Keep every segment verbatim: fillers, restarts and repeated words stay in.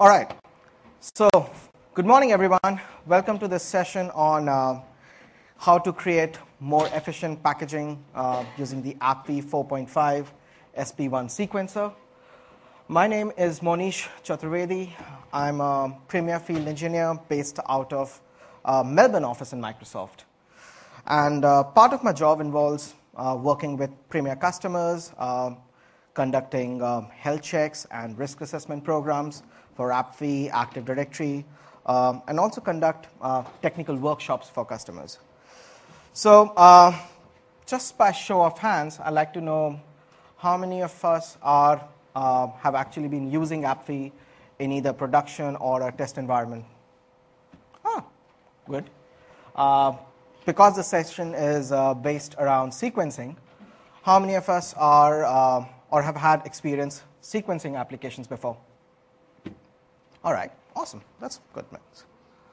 All right. So, good morning, everyone. Welcome to this session on uh, how to create more efficient packaging uh, using the AppV four point five S P one sequencer. My name is Monish Chaturvedi. I'm a Premier Field Engineer based out of uh, Melbourne office in Microsoft. And uh, part of my job involves uh, working with Premier customers, uh, conducting um, health checks and risk assessment programs for AppV, Active Directory, um, and also conduct uh, technical workshops for customers. So uh, just by show of hands, I'd like to know how many of us are uh, have actually been using AppV in either production or a test environment. Ah, good. Uh, because the session is uh, based around sequencing, how many of us are uh, or have had experience sequencing applications before? All right, awesome. That's good mix.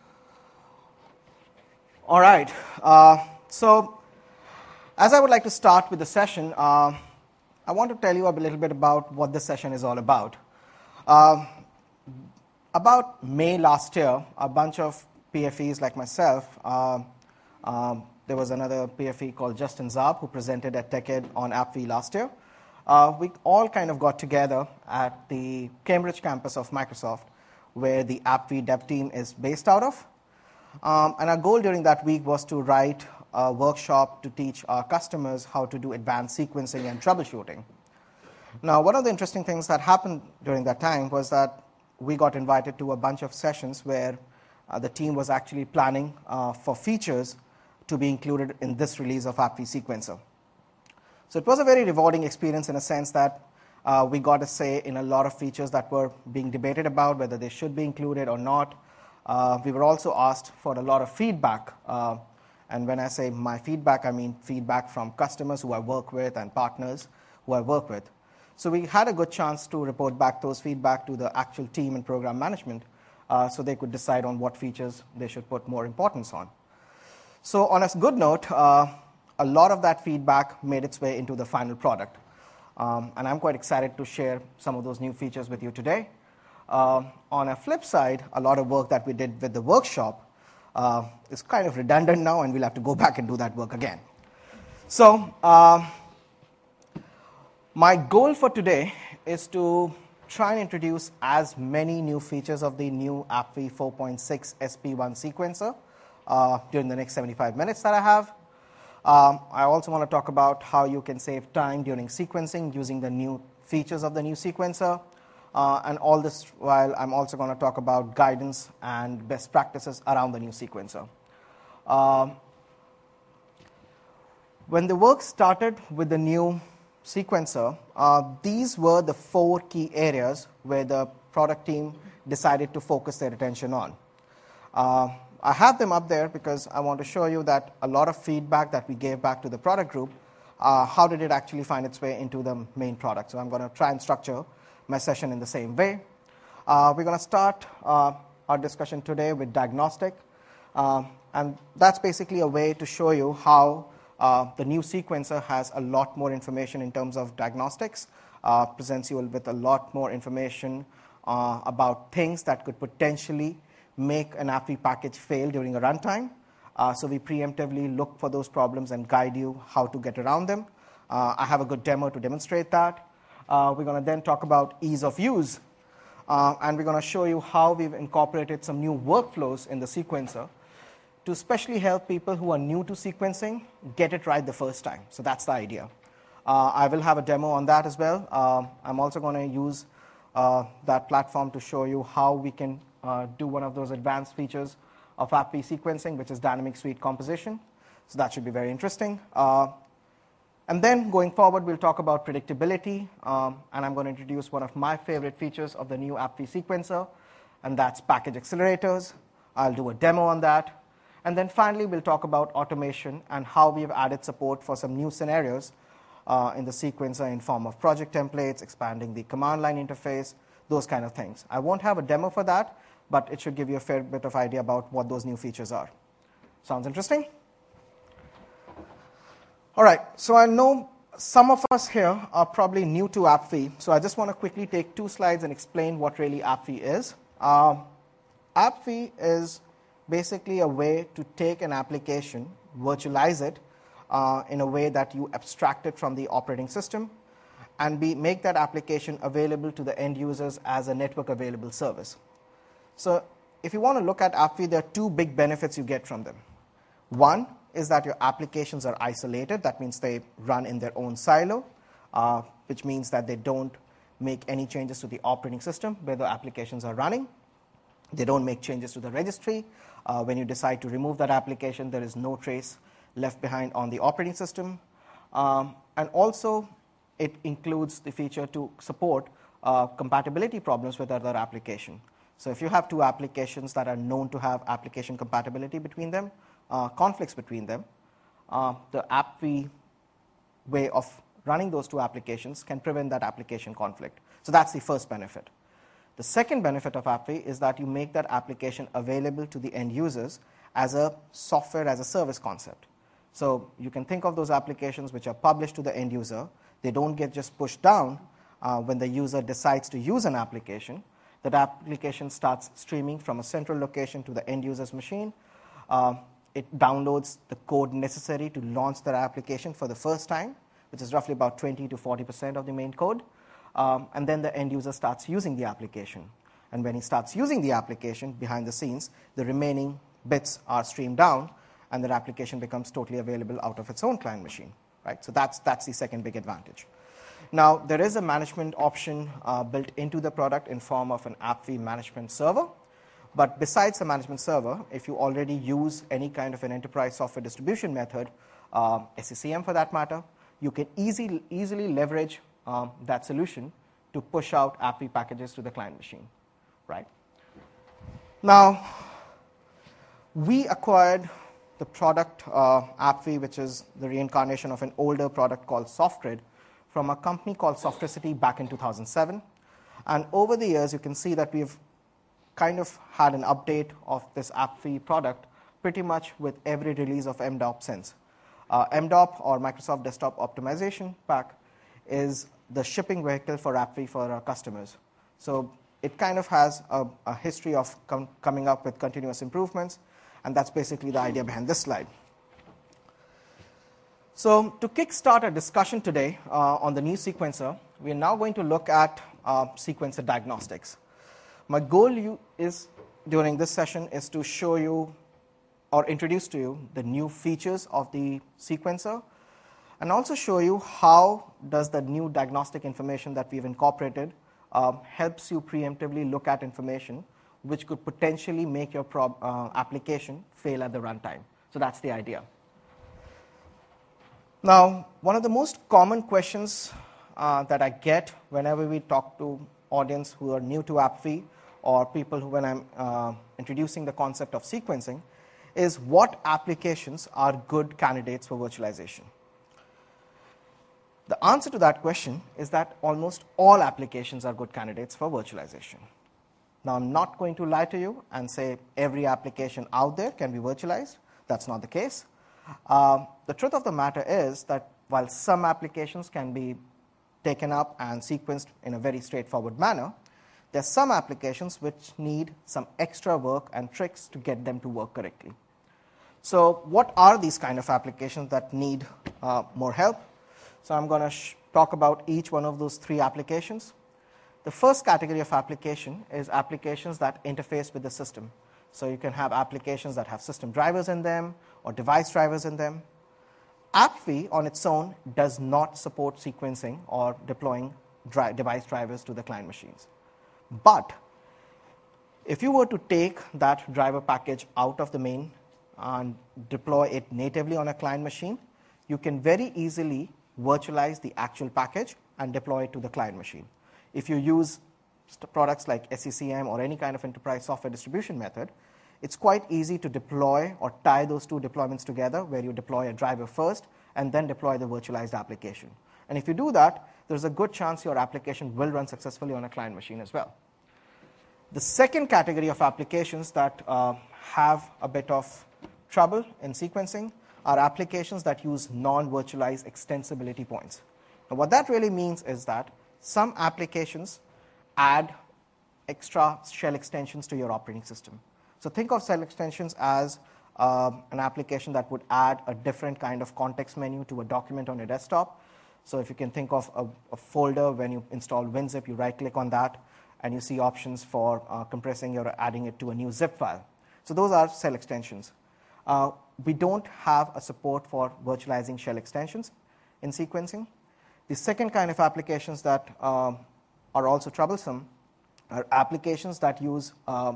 All right, uh, so as I would like to start with the session, uh, I want to tell you a little bit about what this session is all about. Uh, about May last year, a bunch of P F Es like myself, uh, um, there was another P F E called Justin Zarb who presented at TechEd on AppV last year. Uh, we all kind of got together at the Cambridge campus of Microsoft, where the AppV dev team is based out of. Um, and our goal during that week was to write a workshop to teach our customers how to do advanced sequencing and troubleshooting. Now, one of the interesting things that happened during that time was that we got invited to a bunch of sessions where uh, the team was actually planning uh, for features to be included in this release of AppV Sequencer. So it was a very rewarding experience in a sense that uh, we got a say in a lot of features that were being debated about, whether they should be included or not. Uh, we were also asked for a lot of feedback. Uh, and when I say my feedback, I mean feedback from customers who I work with and partners who I work with. So we had a good chance to report back those feedback to the actual team and program management uh, so they could decide on what features they should put more importance on. So on a good note, uh, a lot of that feedback made its way into the final product. Um, and I'm quite excited to share some of those new features with you today. Uh, on a flip side, a lot of work that we did with the workshop uh, is kind of redundant now, and we'll have to go back and do that work again. So uh, my goal for today is to try and introduce as many new features of the new AppV four point six S P one sequencer uh, during the next seventy-five minutes that I have. Um, I also want to talk about how you can save time during sequencing using the new features of the new sequencer. Uh, and all this while I'm also going to talk about guidance and best practices around the new sequencer. Um, when the work started with the new sequencer, uh, these were the four key areas where the product team decided to focus their attention on. Uh, I have them up there because I want to show you that a lot of feedback that we gave back to the product group, uh, how did it actually find its way into the main product? So I'm going to try and structure my session in the same way. Uh, we're going to start uh, our discussion today with diagnostic. Uh, and that's basically a way to show you how uh, the new sequencer has a lot more information in terms of diagnostics, uh, presents you with a lot more information uh, about things that could potentially make an AppV package fail during a runtime. Uh, so we preemptively look for those problems and guide you how to get around them. Uh, I have a good demo to demonstrate that. Uh, we're going to then talk about ease of use. Uh, and we're going to show you how we've incorporated some new workflows in the sequencer to especially help people who are new to sequencing get it right the first time. So that's the idea. Uh, I will have a demo on that as well. Uh, I'm also going to use uh, that platform to show you how we can uh, do one of those advanced features of AppV sequencing, which is dynamic suite composition. So that should be very interesting. Uh, And then going forward, we'll talk about predictability, um, and I'm going to introduce one of my favorite features of the new AppV sequencer, and that's package accelerators. I'll do a demo on that. And then finally, we'll talk about automation and how we've added support for some new scenarios uh, in the sequencer in form of project templates, expanding the command line interface, those kind of things. I won't have a demo for that, but it should give you a fair bit of idea about what those new features are. Sounds interesting? All right, so I know some of us here are probably new to AppV, so I just want to quickly take two slides and explain what really AppV is. Um, AppV is basically a way to take an application, virtualize it uh, in a way that you abstract it from the operating system, and be, make that application available to the end users as a network available service. So if you want to look at AppV, there are two big benefits you get from them. One is that your applications are isolated. That means they run in their own silo, uh, which means that they don't make any changes to the operating system where the applications are running. They don't make changes to the registry. Uh, when you decide to remove that application, there is no trace left behind on the operating system. Um, and also, it includes the feature to support uh, compatibility problems with other applications. So if you have two applications that are known to have application compatibility between them, uh, conflicts between them, uh, the AppV way of running those two applications can prevent that application conflict. So that's the first benefit. The second benefit of AppV is that you make that application available to the end users as a software as a service concept. So you can think of those applications which are published to the end user. They don't get just pushed down uh, when the user decides to use an application. That application starts streaming from a central location to the end user's machine. Uh, it downloads the code necessary to launch that application for the first time, which is roughly about twenty to forty percent of the main code. Um, and then the end user starts using the application. And when he starts using the application behind the scenes, the remaining bits are streamed down, and the application becomes totally available out of its own client machine. Right? So that's, that's the second big advantage. Now, there is a management option uh, built into the product in form of an AppV management server. But besides the management server, if you already use any kind of an enterprise software distribution method, uh, S C C M for that matter, you can easy, easily leverage um, that solution to push out AppV packages to the client machine. Right? Now, we acquired the product uh, AppV, which is the reincarnation of an older product called SoftGrid, from a company called Softricity back in two thousand seven. And over the years, you can see that we've kind of had an update of this AppV product pretty much with every release of M D O P since. Uh, M D O P, or Microsoft Desktop Optimization Pack, is the shipping vehicle for AppV for our customers. So it kind of has a, a history of com coming up with continuous improvements, and that's basically the idea behind this slide. So to kickstart our discussion today uh, on the new sequencer, we are now going to look at uh, sequencer diagnostics. My goal you is during this session is to show you or introduce to you the new features of the sequencer, and also show you how does the new diagnostic information that we've incorporated um, helps you preemptively look at information which could potentially make your prob uh, application fail at the runtime. So that's the idea. Now, one of the most common questions uh, that I get whenever we talk to audience who are new to AppV, or people who, when I'm uh, introducing the concept of sequencing, is what applications are good candidates for virtualization? The answer to that question is that almost all applications are good candidates for virtualization. Now, I'm not going to lie to you and say every application out there can be virtualized. That's not the case. Uh, the truth of the matter is that while some applications can be taken up and sequenced in a very straightforward manner, there are some applications which need some extra work and tricks to get them to work correctly. So what are these kind of applications that need uh, more help? So I'm going to talk about each one of those three applications. The first category of application is applications that interface with the system. So you can have applications that have system drivers in them or device drivers in them. AppV on its own does not support sequencing or deploying dri device drivers to the client machines. But if you were to take that driver package out of the main and deploy it natively on a client machine, you can very easily virtualize the actual package and deploy it to the client machine. If you use products like S C C M or any kind of enterprise software distribution method, it's quite easy to deploy or tie those two deployments together, where you deploy a driver first and then deploy the virtualized application. And if you do that, there's a good chance your application will run successfully on a client machine as well. The second category of applications that uh, have a bit of trouble in sequencing are applications that use non-virtualized extensibility points. Now, what that really means is that some applications add extra shell extensions to your operating system. So think of shell extensions as uh, an application that would add a different kind of context menu to a document on your desktop. So if you can think of a, a folder, when you install WinZip, you right-click on that, and you see options for uh, compressing or adding it to a new zip file. So those are shell extensions. Uh, we don't have a support for virtualizing shell extensions in sequencing. The second kind of applications that uh, are also troublesome are applications that use uh,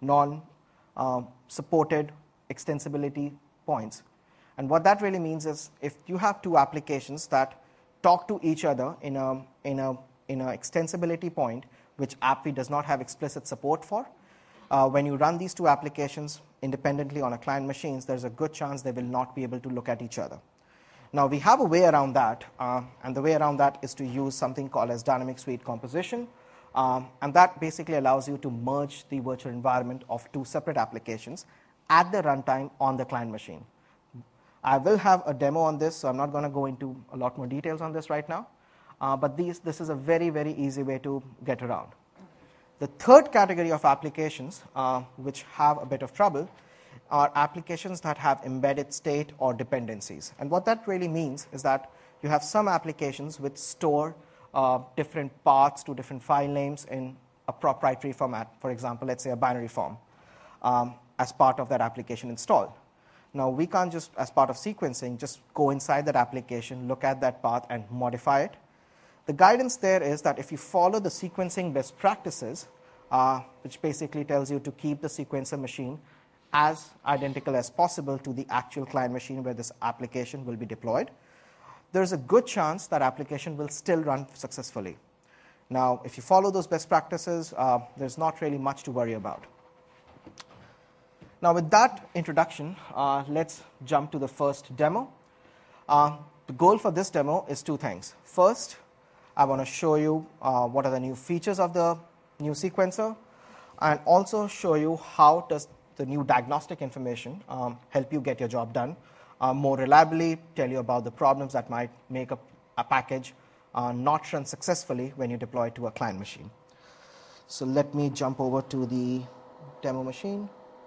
non-supported uh, extensibility points. And what that really means is if you have two applications that talk to each other in a in a in an extensibility point, which AppV does not have explicit support for, uh, when you run these two applications independently on a client machines, there's a good chance they will not be able to look at each other. Now, we have a way around that, uh, and the way around that is to use something called as dynamic suite composition, um, and that basically allows you to merge the virtual environment of two separate applications at the runtime on the client machine. I will have a demo on this, so I'm not going to go into a lot more details on this right now, uh, but these, this is a very, very easy way to get around. The third category of applications, uh, which have a bit of trouble, are applications that have embedded state or dependencies. And what that really means is that you have some applications which store uh, different paths to different file names in a proprietary format, for example, let's say a binary form, um, as part of that application installed. Now, we can't just, as part of sequencing, just go inside that application, look at that path, and modify it. The guidance there is that if you follow the sequencing best practices, uh, which basically tells you to keep the sequencer machine as identical as possible to the actual client machine where this application will be deployed, there's a good chance that application will still run successfully. Now, if you follow those best practices, uh, there's not really much to worry about. Now, with that introduction, uh, let's jump to the first demo. Uh, the goal for this demo is two things. First, I want to show you uh, what are the new features of the new sequencer, and also show you how does the new diagnostic information um, help you get your job done uh, more reliably, tell you about the problems that might make a, a package uh, not run successfully when you deploy it to a client machine. So let me jump over to the demo machine.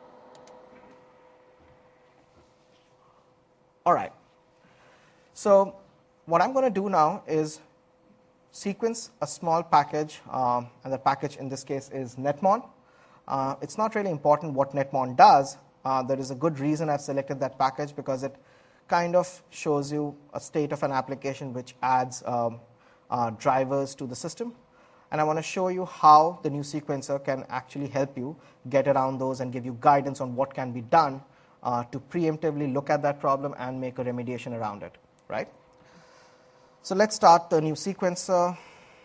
All right. So what I'm going to do now is sequence a small package, um, and the package in this case is netmon. Uh, it's not really important what netmon does. Uh, there is a good reason I've selected that package, because it kind of shows you a state of an application which adds um, uh, drivers to the system. And I want to show you how the new sequencer can actually help you get around those and give you guidance on what can be done uh, to preemptively look at that problem and make a remediation around it, right? So let's start the new sequencer.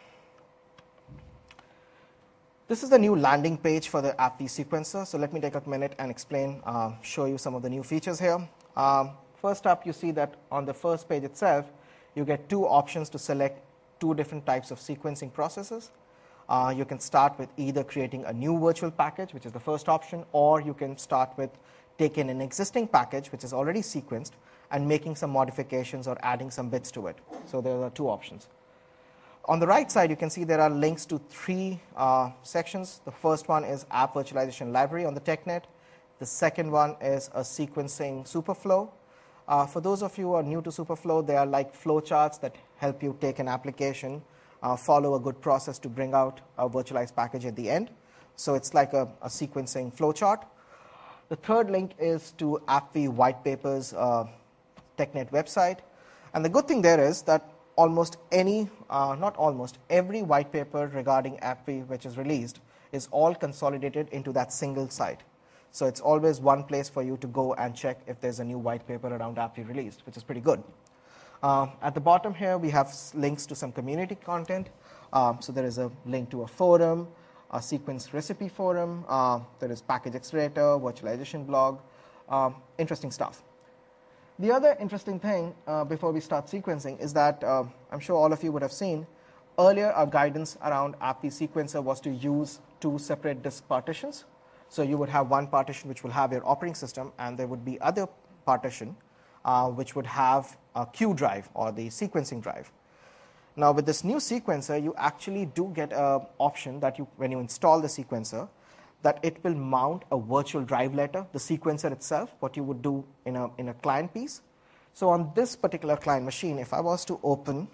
This is the new landing page for the AppV sequencer. So let me take a minute and explain, uh, show you some of the new features here. Um, first up, you see that on the first page itself, you get two options to select two different types of sequencing processes. Uh, you can start with either creating a new virtual package, which is the first option, or you can start with taking an existing package, which is already sequenced, and making some modifications or adding some bits to it. So there are two options. On the right side, you can see there are links to three uh, sections. The first one is App Virtualization Library on the TechNet. The second one is a sequencing Superflow. Uh, for those of you who are new to Superflow, they are like flowcharts that help you take an application, uh, follow a good process to bring out a virtualized package at the end. So it's like a, a sequencing flowchart. The third link is to AppV White Papers uh, TechNet website. And the good thing there is that almost any, uh, not almost, every white paper regarding AppV which is released is all consolidated into that single site. So it's always one place for you to go and check if there's a new white paper around AppV released, which is pretty good. Uh, at the bottom here, we have links to some community content. Um, so there is a link to a forum, a sequence recipe forum, uh, there is package accelerator, virtualization blog, um, interesting stuff. The other interesting thing uh, before we start sequencing is that uh, I'm sure all of you would have seen earlier our guidance around AppV sequencer was to use two separate disk partitions. So you would have one partition which will have your operating system, and there would be other partition uh, which would have a Q drive or the sequencing drive. Now with this new sequencer, you actually do get an option that you, when you install the sequencer, that it will mount a virtual drive letter, the sequencer itself, what you would do in a, in a client piece. So on this particular client machine, if I was to open,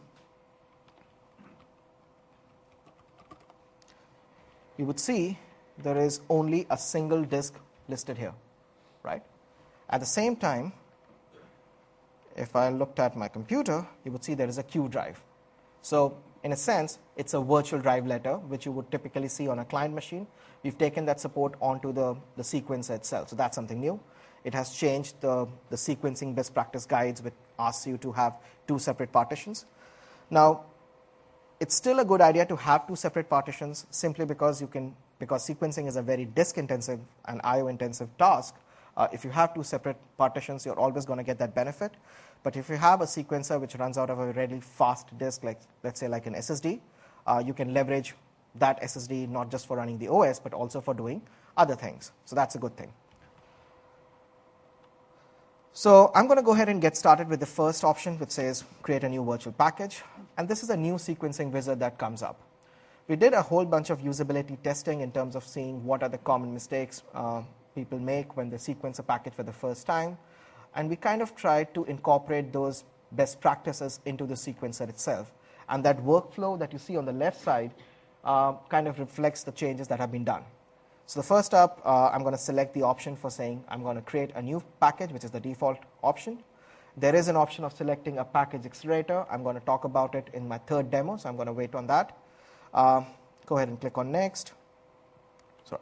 you would see there is only a single disk listed here, right? At the same time, if I looked at my computer, you would see there is a Q drive. So in a sense, it's a virtual drive letter, which you would typically see on a client machine. We've taken that support onto the, the sequencer itself, so that's something new. It has changed the, the sequencing best practice guides, which asks you to have two separate partitions. Now, it's still a good idea to have two separate partitions simply because you can, because sequencing is a very disk-intensive and I O-intensive task. Uh, if you have two separate partitions, you're always going to get that benefit. But if you have a sequencer which runs out of a really fast disk, like let's say like an S S D, uh, you can leverage that S S D not just for running the O S, but also for doing other things. So that's a good thing. So I'm going to go ahead and get started with the first option, which says create a new virtual package. And this is a new sequencing wizard that comes up. We did a whole bunch of usability testing in terms of seeing what are the common mistakes uh, people make when they sequence a package for the first time. And we kind of tried to incorporate those best practices into the sequencer itself. And that workflow that you see on the left side uh, kind of reflects the changes that have been done. So the first up, uh, I'm going to select the option for saying I'm going to create a new package, which is the default option. There is an option of selecting a package accelerator. I'm going to talk about it in my third demo, so I'm going to wait on that. Uh, go ahead and click on next. Sorry.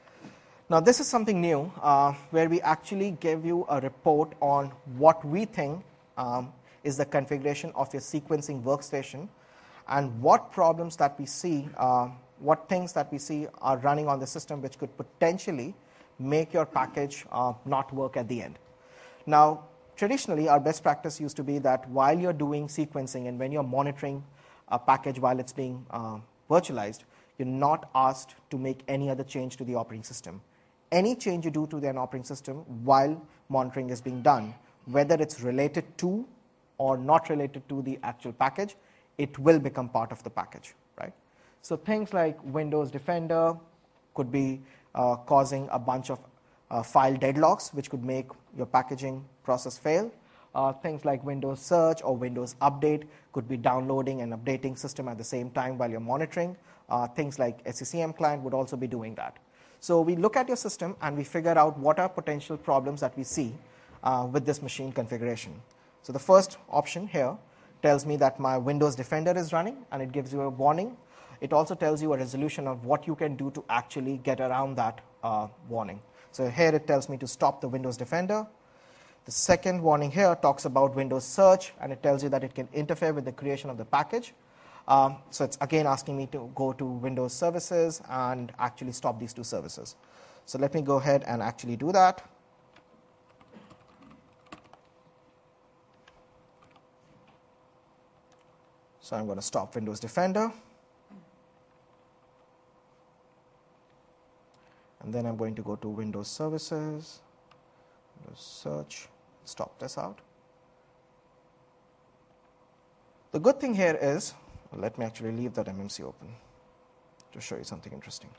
Now this is something new uh, where we actually give you a report on what we think um, is the configuration of your sequencing workstation and what problems that we see, uh, what things that we see are running on the system which could potentially make your package uh, not work at the end. Now, traditionally, our best practice used to be that while you're doing sequencing and when you're monitoring a package while it's being uh, virtualized, you're not asked to make any other change to the operating system. Any change you do to the operating system while monitoring is being done, whether it's related to or not related to the actual package, it will become part of the package, right? So things like Windows Defender could be uh, causing a bunch of uh, file deadlocks, which could make your packaging process fail. Uh, things like Windows Search or Windows Update could be downloading and updating system at the same time while you're monitoring. Uh, things like S C C M client would also be doing that. So we look at your system and we figure out what are potential problems that we see uh, with this machine configuration. So the first option here tells me that my Windows Defender is running, and it gives you a warning. It also tells you a resolution of what you can do to actually get around that uh, warning. So here it tells me to stop the Windows Defender. The second warning here talks about Windows Search, and it tells you that it can interfere with the creation of the package. Um, so it's again asking me to go to Windows Services and actually stop these two services. So let me go ahead and actually do that. So I'm going to stop Windows Defender. And then I'm going to go to Windows Services, Windows Search, stop this out. The good thing here is, well, let me actually leave that M M C open to show you something interesting.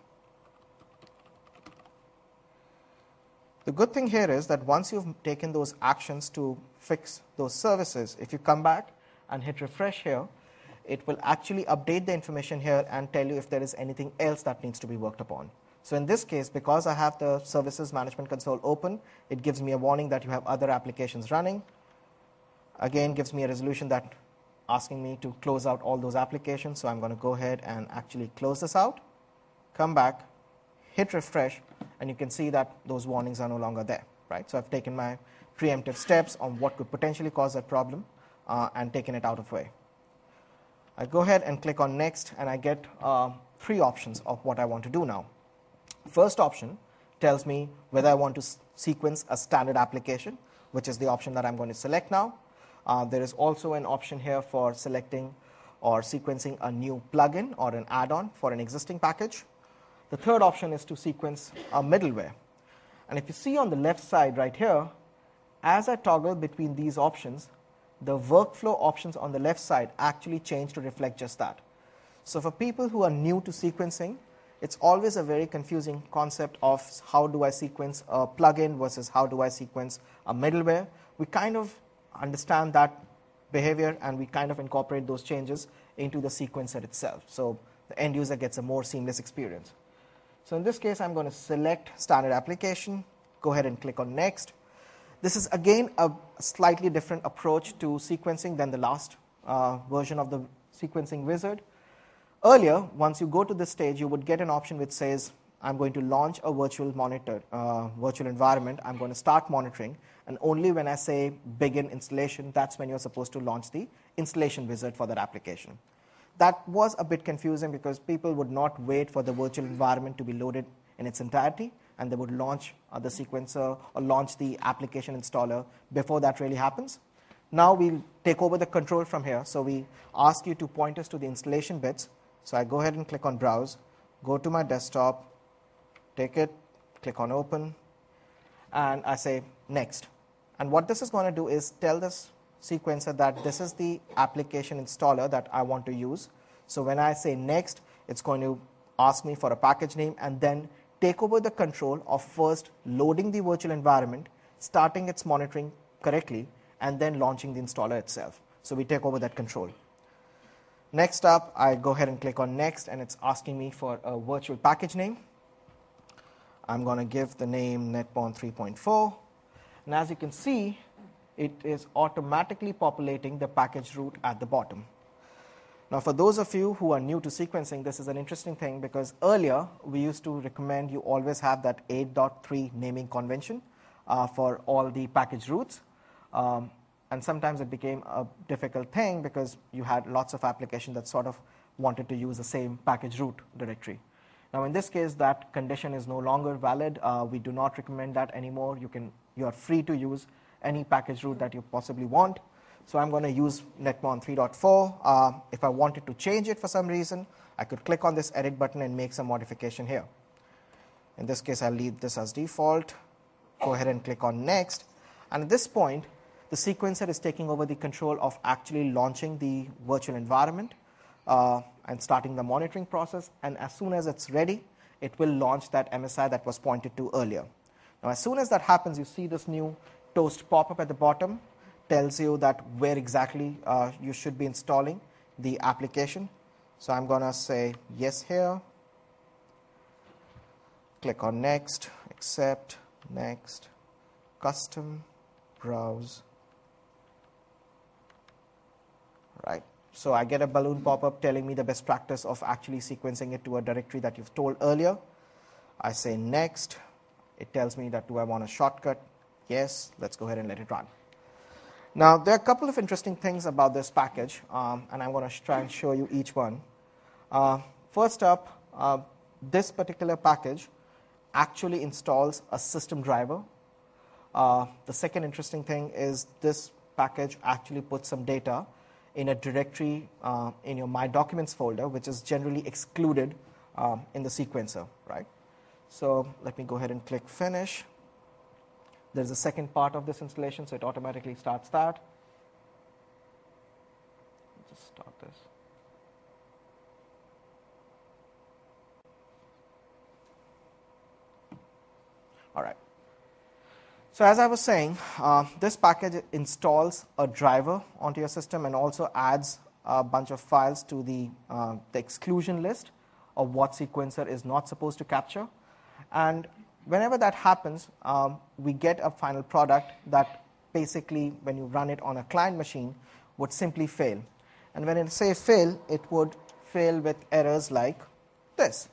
The good thing here is that once you've taken those actions to fix those services, if you come back and hit refresh here, it will actually update the information here and tell you if there is anything else that needs to be worked upon. So in this case, because I have the Services Management Console open, it gives me a warning that you have other applications running. Again, gives me a resolution that asking me to close out all those applications. So I'm going to go ahead and actually close this out, come back, hit refresh, and you can see that those warnings are no longer there, right? So I've taken my preemptive steps on what could potentially cause that problem uh, and taken it out of way. I go ahead and click on next, and I get uh, three options of what I want to do now. First option tells me whether I want to sequence a standard application, which is the option that I'm going to select now. Uh, there is also an option here for selecting or sequencing a new plugin or an add-on for an existing package. The third option is to sequence a middleware. And if you see on the left side right here, as I toggle between these options, the workflow options on the left side actually change to reflect just that. So for people who are new to sequencing, it's always a very confusing concept of how do I sequence a plugin versus how do I sequence a middleware. We kind of understand that behavior and we kind of incorporate those changes into the sequencer itself. So the end user gets a more seamless experience. So in this case, I'm going to select standard application, go ahead and click on next. This is again a slightly different approach to sequencing than the last uh, version of the sequencing wizard. Earlier, once you go to this stage, you would get an option which says, I'm going to launch a virtual monitor, uh, virtual environment, I'm going to start monitoring, and only when I say begin installation, that's when you're supposed to launch the installation wizard for that application. That was a bit confusing because people would not wait for the virtual environment to be loaded in its entirety, and they would launch uh, the sequencer or launch the application installer before that really happens. Now we'll take over the control from here, so we ask you to point us to the installation bits. So I go ahead and click on Browse, go to my desktop, take it, click on Open, and I say Next. And what this is going to do is tell this sequencer that this is the application installer that I want to use. So when I say Next, it's going to ask me for a package name and then take over the control of first loading the virtual environment, starting its monitoring correctly, and then launching the installer itself. So we take over that control. Next up, I go ahead and click on Next, and it's asking me for a virtual package name. I'm going to give the name NetMon three point four. And as you can see, it is automatically populating the package root at the bottom. Now, for those of you who are new to sequencing, this is an interesting thing because earlier, we used to recommend you always have that eight point three naming convention uh, for all the package roots. Um, And sometimes it became a difficult thing because you had lots of applications that sort of wanted to use the same package root directory. Now, in this case, that condition is no longer valid. Uh, we do not recommend that anymore. You can, you are free to use any package root that you possibly want. So I'm going to use NetMon three point four. Uh, if I wanted to change it for some reason, I could click on this edit button and make some modification here. In this case, I'll leave this as default. Go ahead and click on Next. And at this point, the sequencer is taking over the control of actually launching the virtual environment uh, and starting the monitoring process. And as soon as it's ready, it will launch that M S I that was pointed to earlier. Now, as soon as that happens, you see this new toast pop up at the bottom, tells you that where exactly uh, you should be installing the application. So I'm going to say yes here. Click on Next, Accept, Next, Custom, Browse. Right. So I get a balloon pop-up telling me the best practice of actually sequencing it to a directory that you've told earlier. I say Next. It tells me that do I want a shortcut? Yes. Let's go ahead and let it run. Now, there are a couple of interesting things about this package, um, and I'm going to try and show you each one. Uh, first up, uh, this particular package actually installs a system driver. Uh, the second interesting thing is this package actually puts some data in a directory uh, in your My Documents folder, which is generally excluded um, in the sequencer, right? So let me go ahead and click Finish. There's a second part of this installation, so it automatically starts that. Let's just start this. All right. So as I was saying, uh, this package installs a driver onto your system and also adds a bunch of files to the, uh, the exclusion list of what sequencer is not supposed to capture. And whenever that happens, um, we get a final product that basically, when you run it on a client machine, would simply fail. And when it says fail, it would fail with errors like this.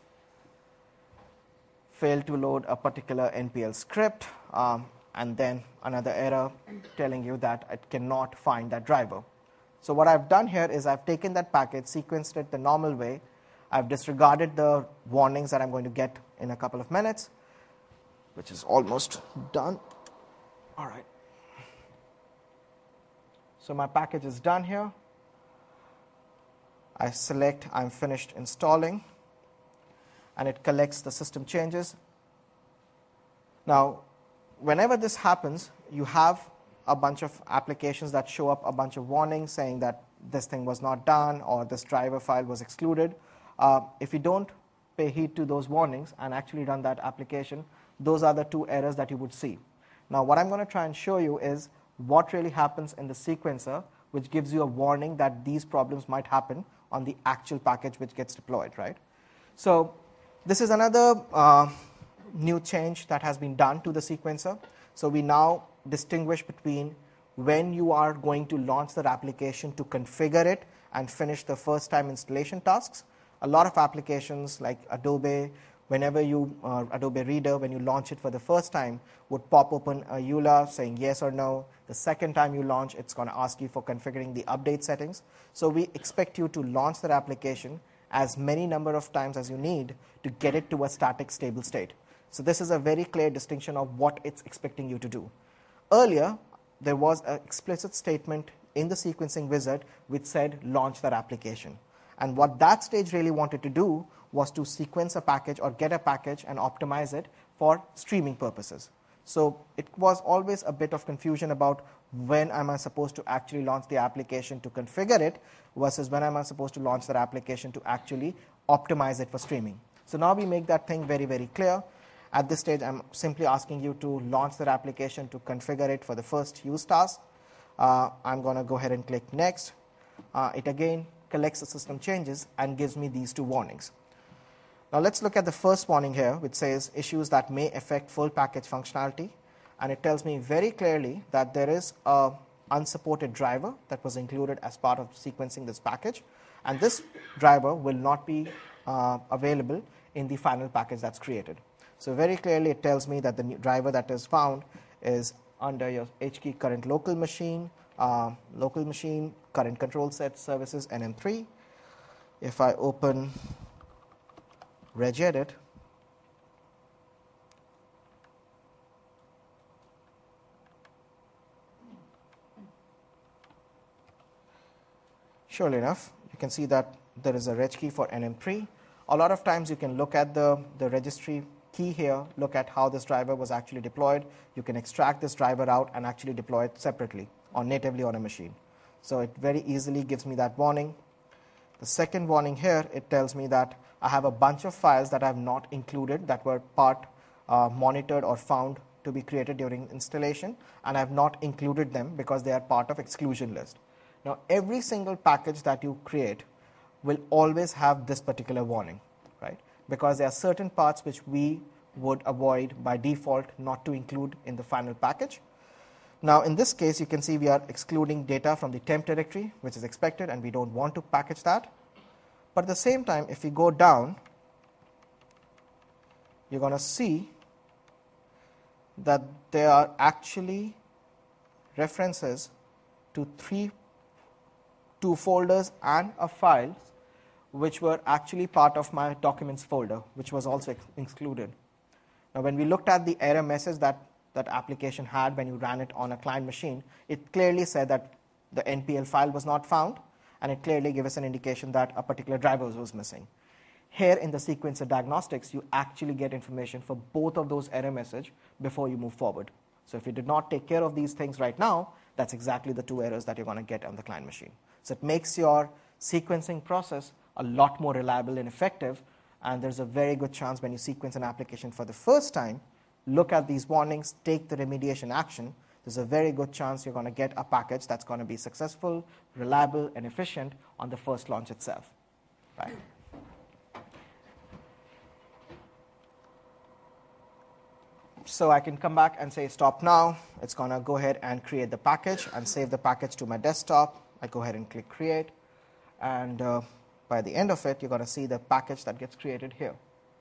Fail to load a particular N P L script. Um, and then another error telling you that it cannot find that driver. So what I've done here is I've taken that package, sequenced it the normal way. I've disregarded the warnings that I'm going to get in a couple of minutes, which is almost done. All right. So my package is done here. I select I'm finished installing, and it collects the system changes. Now, whenever this happens, you have a bunch of applications that show up a bunch of warnings saying that this thing was not done or this driver file was excluded. Uh, if you don't pay heed to those warnings and actually run that application, those are the two errors that you would see. Now, what I'm going to try and show you is what really happens in the sequencer, which gives you a warning that these problems might happen on the actual package which gets deployed, right? So this is another uh, new change that has been done to the sequencer. So we now distinguish between when you are going to launch that application to configure it and finish the first time installation tasks. A lot of applications like Adobe, whenever you, uh, Adobe Reader, when you launch it for the first time, would pop open a E U L A saying yes or no. The second time you launch, it's going to ask you for configuring the update settings. So we expect you to launch that application as many number of times as you need to get it to a static stable state. So this is a very clear distinction of what it's expecting you to do. Earlier, there was an explicit statement in the sequencing wizard which said launch that application. And what that stage really wanted to do was to sequence a package or get a package and optimize it for streaming purposes. So it was always a bit of confusion about when am I supposed to actually launch the application to configure it versus when am I supposed to launch that application to actually optimize it for streaming. So now we make that thing very, very clear. At this stage, I'm simply asking you to launch that application to configure it for the first use task. Uh, I'm going to go ahead and click Next. Uh, it again collects the system changes and gives me these two warnings. Now let's look at the first warning here, which says issues that may affect full package functionality. And it tells me very clearly that there is a unsupported driver that was included as part of sequencing this package. And this driver will not be uh, available in the final package that's created. So very clearly it tells me that the new driver that is found is under your H key current local machine, uh, local machine, current control set services N M three. If I open regedit, surely enough, you can see that there is a reg key for N M three. A lot of times you can look at the, the registry key here, look at how this driver was actually deployed. You can extract this driver out and actually deploy it separately or natively on a machine. So it very easily gives me that warning. The second warning here, it tells me that I have a bunch of files that I have not included that were part uh, monitored or found to be created during installation, and I have not included them because they are part of exclusion list. Now, every single package that you create will always have this particular warning, right? Because there are certain parts which we would avoid by default not to include in the final package. Now, in this case, you can see we are excluding data from the temp directory, which is expected, and we don't want to package that. But at the same time, if we go down, you're going to see that there are actually references to three, two folders and a file which were actually part of my documents folder, which was also ex excluded. Now, when we looked at the error message that that application had when you ran it on a client machine, it clearly said that the N P L file was not found, and it clearly gave us an indication that a particular driver was missing. Here in the sequencer diagnostics, you actually get information for both of those error message before you move forward. So if you did not take care of these things right now, that's exactly the two errors that you're going to get on the client machine. So it makes your sequencing process a lot more reliable and effective, and there's a very good chance when you sequence an application for the first time, look at these warnings, take the remediation action, there's a very good chance you're going to get a package that's going to be successful, reliable, and efficient on the first launch itself. Right? So I can come back and say stop now. It's going to go ahead and create the package and save the package to my desktop. I go ahead and click create, and uh, by the end of it, you're going to see the package that gets created here.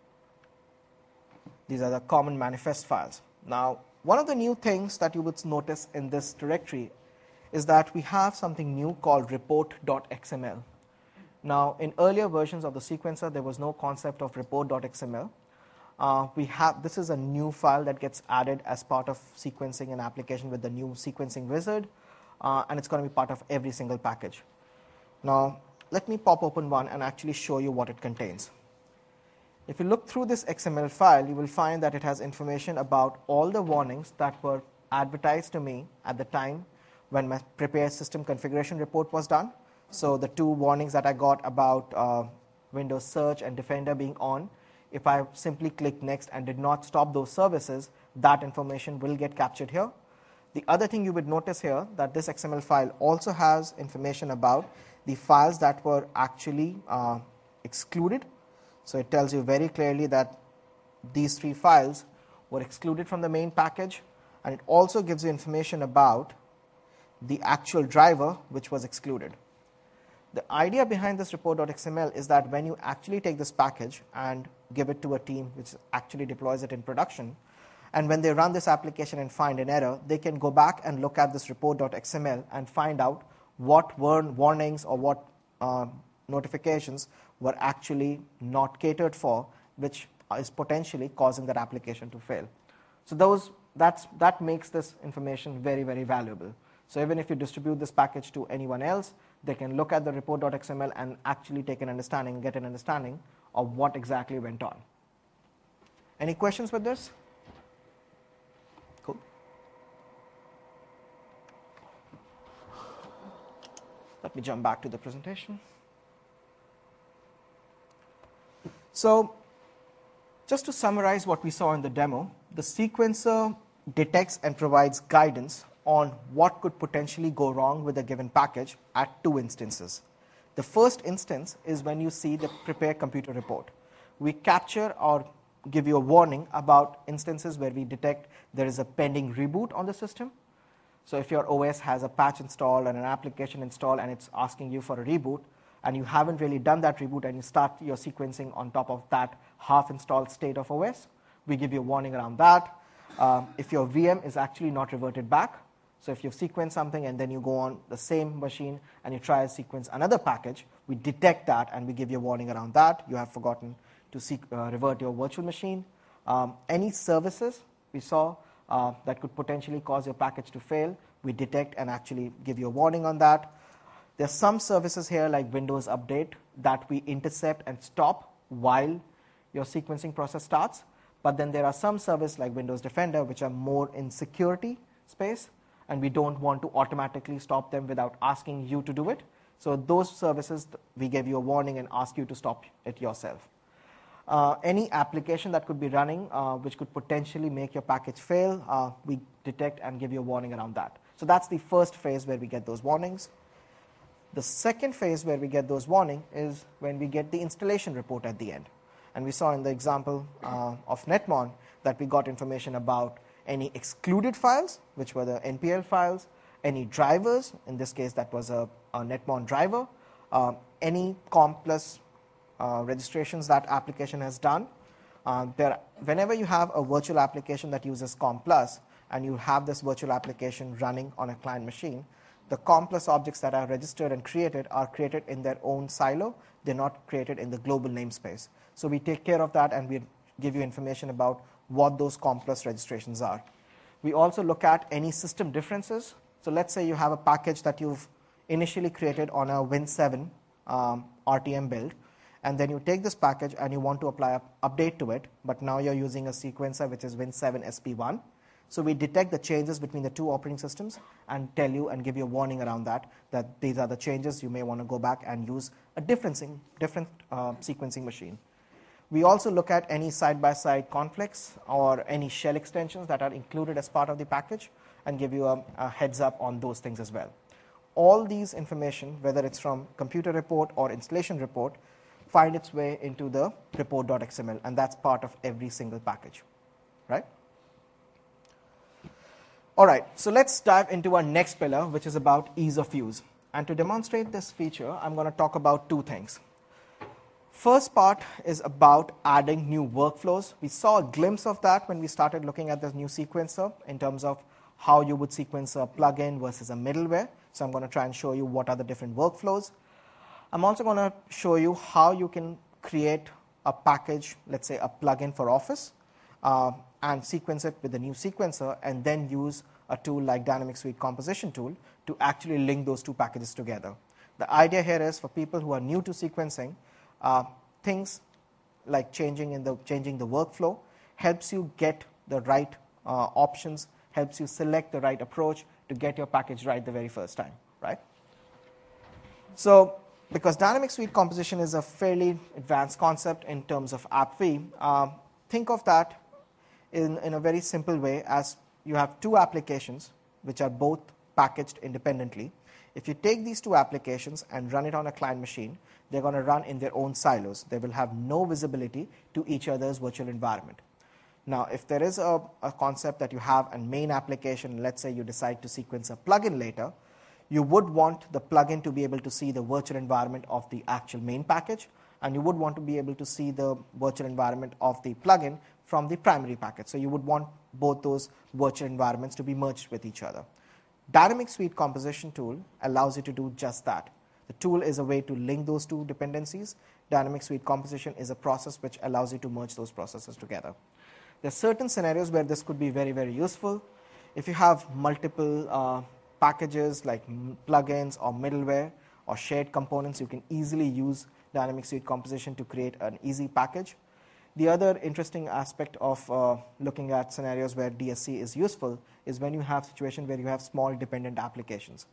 These are the common manifest files. Now, one of the new things that you would notice in this directory is that we have something new called report dot X M L. Now, in earlier versions of the sequencer, there was no concept of report dot X M L. Uh, we have, this is a new file that gets added as part of sequencing an application with the new sequencing wizard, uh, and it's going to be part of every single package. Now, let me pop open one and actually show you what it contains. If you look through this X M L file, you will find that it has information about all the warnings that were advertised to me at the time when my prepare system configuration report was done. So the two warnings that I got about uh, Windows Search and Defender being on, if I simply click next and did not stop those services, that information will get captured here. The other thing you would notice here, that this X M L file also has information about the files that were actually uh, excluded. So it tells you very clearly that these three files were excluded from the main package, and it also gives you information about the actual driver which was excluded. The idea behind this report.xml is that when you actually take this package and give it to a team which actually deploys it in production, and when they run this application and find an error, they can go back and look at this report.xml and find out what were warnings or what uh, notifications were actually not catered for, which is potentially causing that application to fail. So those, that's, that makes this information very, very valuable. So even if you distribute this package to anyone else, they can look at the report.xml and actually take an understanding, get an understanding of what exactly went on. Any questions with this? Cool. Let me jump back to the presentation. So just to summarize what we saw in the demo, the sequencer detects and provides guidance on what could potentially go wrong with a given package at two instances. The first instance is when you see the prepare computer report. We capture or give you a warning about instances where we detect there is a pending reboot on the system. So if your O S has a patch installed and an application installed and it's asking you for a reboot, and you haven't really done that reboot and you start your sequencing on top of that half-installed state of O S, we give you a warning around that. Um, if your V M is actually not reverted back, so if you've sequenced something and then you go on the same machine and you try to sequence another package, we detect that and we give you a warning around that. You have forgotten to seek, uh, revert your virtual machine. Um, any services we saw uh, that could potentially cause your package to fail, we detect and actually give you a warning on that. There's some services here like Windows Update that we intercept and stop while your sequencing process starts. But then there are some services like Windows Defender which are more in security space, and we don't want to automatically stop them without asking you to do it. So those services, we give you a warning and ask you to stop it yourself. Uh, any application that could be running uh, which could potentially make your package fail, uh, we detect and give you a warning around that. So that's the first phase where we get those warnings. The second phase where we get those warnings is when we get the installation report at the end. And we saw in the example uh, of Netmon that we got information about any excluded files, which were the N P L files, any drivers, in this case that was a, a Netmon driver, uh, any COM plus uh, registrations that application has done. Uh, there, whenever you have a virtual application that uses COM plus and you have this virtual application running on a client machine, the COM plus objects that are registered and created are created in their own silo. They're not created in the global namespace. So we take care of that and we give you information about what those COM plus registrations are. We also look at any system differences. So let's say you have a package that you've initially created on a Win seven um, R T M build, and then you take this package and you want to apply an update to it, but now you're using a sequencer which is Win seven S P one. So we detect the changes between the two operating systems and tell you and give you a warning around that, that these are the changes. You may want to go back and use a different, different uh, sequencing machine. We also look at any side-by-side conflicts or any shell extensions that are included as part of the package and give you a, a heads up on those things as well. All these information, whether it's from computer report or installation report, find its way into the report.xml, and that's part of every single package, right? All right, so let's dive into our next pillar, which is about ease of use. And to demonstrate this feature, I'm going to talk about two things. First part is about adding new workflows. We saw a glimpse of that when we started looking at this new sequencer in terms of how you would sequence a plugin versus a middleware. So I'm going to try and show you what are the different workflows. I'm also going to show you how you can create a package, let's say a plugin for Office, uh, and sequence it with the new sequencer, and then use a tool like Dynamic Suite Composition tool to actually link those two packages together. The idea here is for people who are new to sequencing, uh, things like changing in the changing the workflow helps you get the right uh, options, helps you select the right approach to get your package right the very first time, right? So because dynamic suite composition is a fairly advanced concept in terms of AppV, uh, think of that in, in a very simple way as you have two applications which are both packaged independently. If you take these two applications and run it on a client machine, they're going to run in their own silos. They will have no visibility to each other's virtual environment. Now, if there is a, a concept that you have a main application, let's say you decide to sequence a plugin later, you would want the plugin to be able to see the virtual environment of the actual main package, and you would want to be able to see the virtual environment of the plugin from the primary package. So you would want both those virtual environments to be merged with each other. Dynamic Suite Composition tool allows you to do just that. The tool is a way to link those two dependencies. Dynamic Suite Composition is a process which allows you to merge those processes together. There are certain scenarios where this could be very, very useful. If you have multiple uh, packages like plugins or middleware or shared components, you can easily use Dynamic Suite Composition to create an easy package. The other interesting aspect of uh, looking at scenarios where D S C is useful is when you have situations where you have small dependent applications.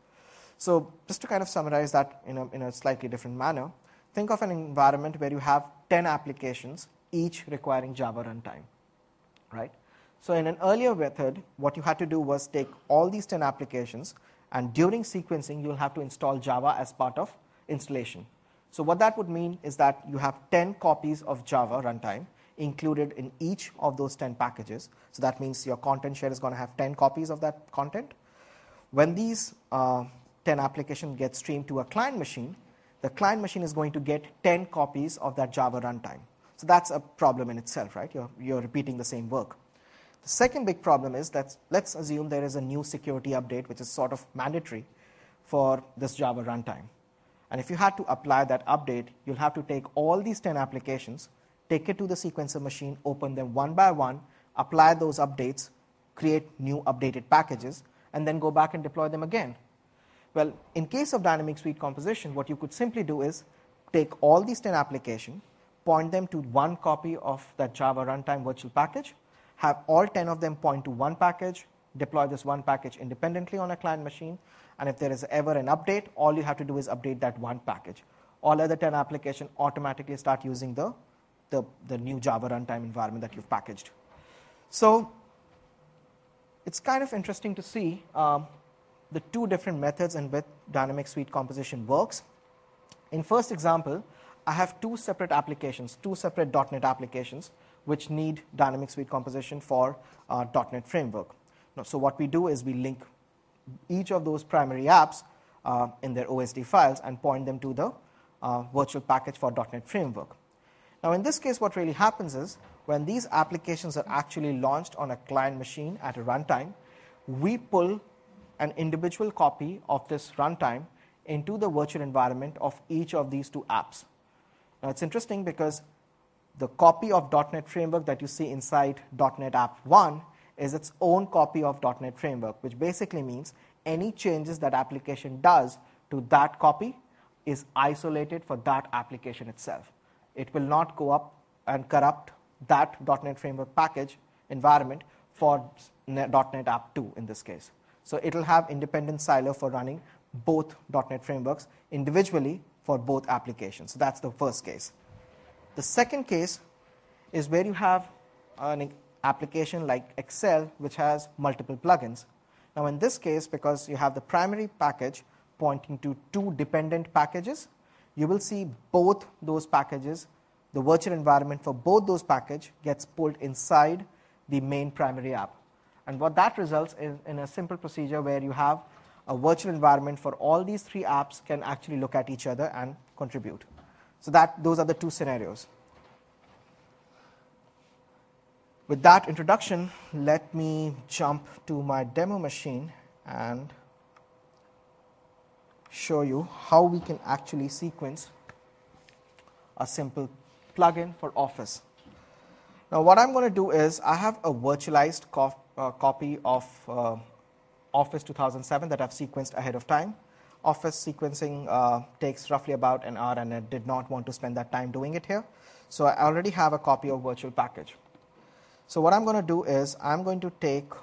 So just to kind of summarize that in a, in a slightly different manner, think of an environment where you have ten applications, each requiring Java runtime, right? So in an earlier method, what you had to do was take all these ten applications, and during sequencing, you'll have to install Java as part of installation. So what that would mean is that you have ten copies of Java runtime included in each of those ten packages. So that means your content share is going to have ten copies of that content. When these uh, ten applications get streamed to a client machine, the client machine is going to get ten copies of that Java runtime. So that's a problem in itself, right? You're, you're repeating the same work. The second big problem is that let's assume there is a new security update which is sort of mandatory for this Java runtime. And if you had to apply that update, you'll have to take all these ten applications, take it to the sequencer machine, open them one by one, apply those updates, create new updated packages, and then go back and deploy them again. Well, in case of Dynamic Suite Composition, what you could simply do is take all these ten applications, point them to one copy of that Java runtime virtual package, have all ten of them point to one package, deploy this one package independently on a client machine, and if there is ever an update, all you have to do is update that one package. All other ten applications automatically start using the, the, the new Java runtime environment that you've packaged. So it's kind of interesting to see um, the two different methods in which Dynamic Suite Composition works. In first example, I have two separate applications, two separate dot net applications, which need Dynamic Suite Composition for uh, dot net Framework. Now, so what we do is we link each of those primary apps uh, in their O S D files and point them to the uh, virtual package for dot net Framework. Now, in this case, what really happens is when these applications are actually launched on a client machine at a runtime, we pull an individual copy of this runtime into the virtual environment of each of these two apps. Now, it's interesting because the copy of dot net Framework that you see inside dot net App one is its own copy of dot net Framework, which basically means any changes that application does to that copy is isolated for that application itself. It will not go up and corrupt that dot net Framework package environment for dot net App two in this case. So it will have independent silo for running both dot net frameworks individually for both applications. So that's the first case. The second case is where you have an application like Excel which has multiple plugins. Now in this case, because you have the primary package pointing to two dependent packages, you will see both those packages, the virtual environment for both those packages gets pulled inside the main primary app. And what that results is in a simple procedure where you have a virtual environment for all these three apps can actually look at each other and contribute. So that those are the two scenarios. With that introduction, let me jump to my demo machine and show you how we can actually sequence a simple plugin for Office. Now what I'm going to do is I have a virtualized co uh, copy of uh, Office two thousand seven that I've sequenced ahead of time. Office sequencing uh, takes roughly about an hour, and I did not want to spend that time doing it here. So I already have a copy of virtual package. So what I'm going to do is I'm going to take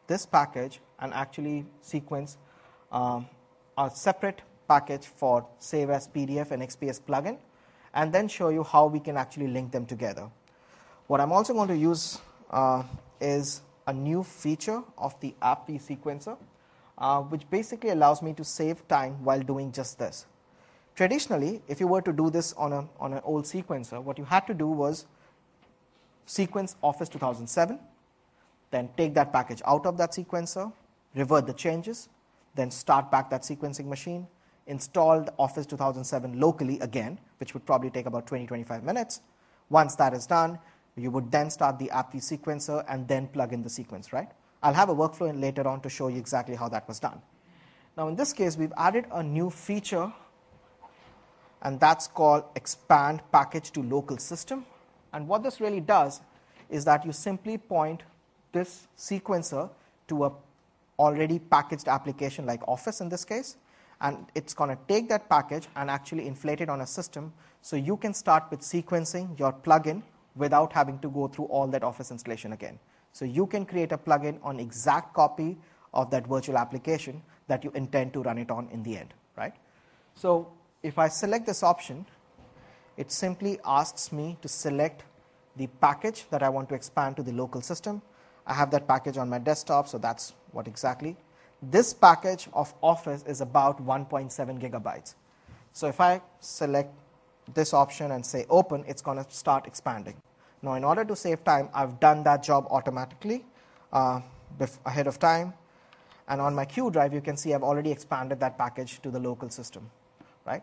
this package and actually sequence um, a separate package for Save as P D F and X P S plugin, and then show you how we can actually link them together. What I'm also going to use uh, is a new feature of the app vSequencer, uh, which basically allows me to save time while doing just this. Traditionally, if you were to do this on, a, on an old sequencer, what you had to do was sequence Office two thousand seven, then take that package out of that sequencer, revert the changes, then start back that sequencing machine, install the Office two thousand seven locally again, which would probably take about twenty to twenty-five minutes. Once that is done, you would then start the app vSequencer and then plug in the sequence, right? I'll have a workflow in later on to show you exactly how that was done. Now, in this case, we've added a new feature, and that's called Expand Package to Local System. And what this really does is that you simply point this sequencer to a already packaged application like Office in this case, and it's going to take that package and actually inflate it on a system, so you can start with sequencing your plugin without having to go through all that Office installation again. So you can create a plugin on exact copy of that virtual application that you intend to run it on in the end, right? So if I select this option, it simply asks me to select the package that I want to expand to the local system. I have that package on my desktop, so that's what exactly. This package of Office is about one point seven gigabytes. So if I select this option and say open, it's going to start expanding. Now, in order to save time, I've done that job automatically uh, ahead of time. And on my Q drive, you can see I've already expanded that package to the local system, right?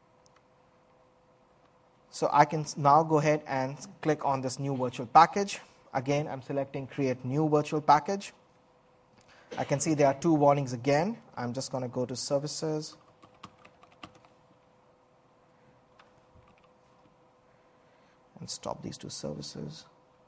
So I can now go ahead and click on this new virtual package. Again, I'm selecting Create New Virtual Package. I can see there are two warnings again. I'm just going to go to Services. And stop these two services.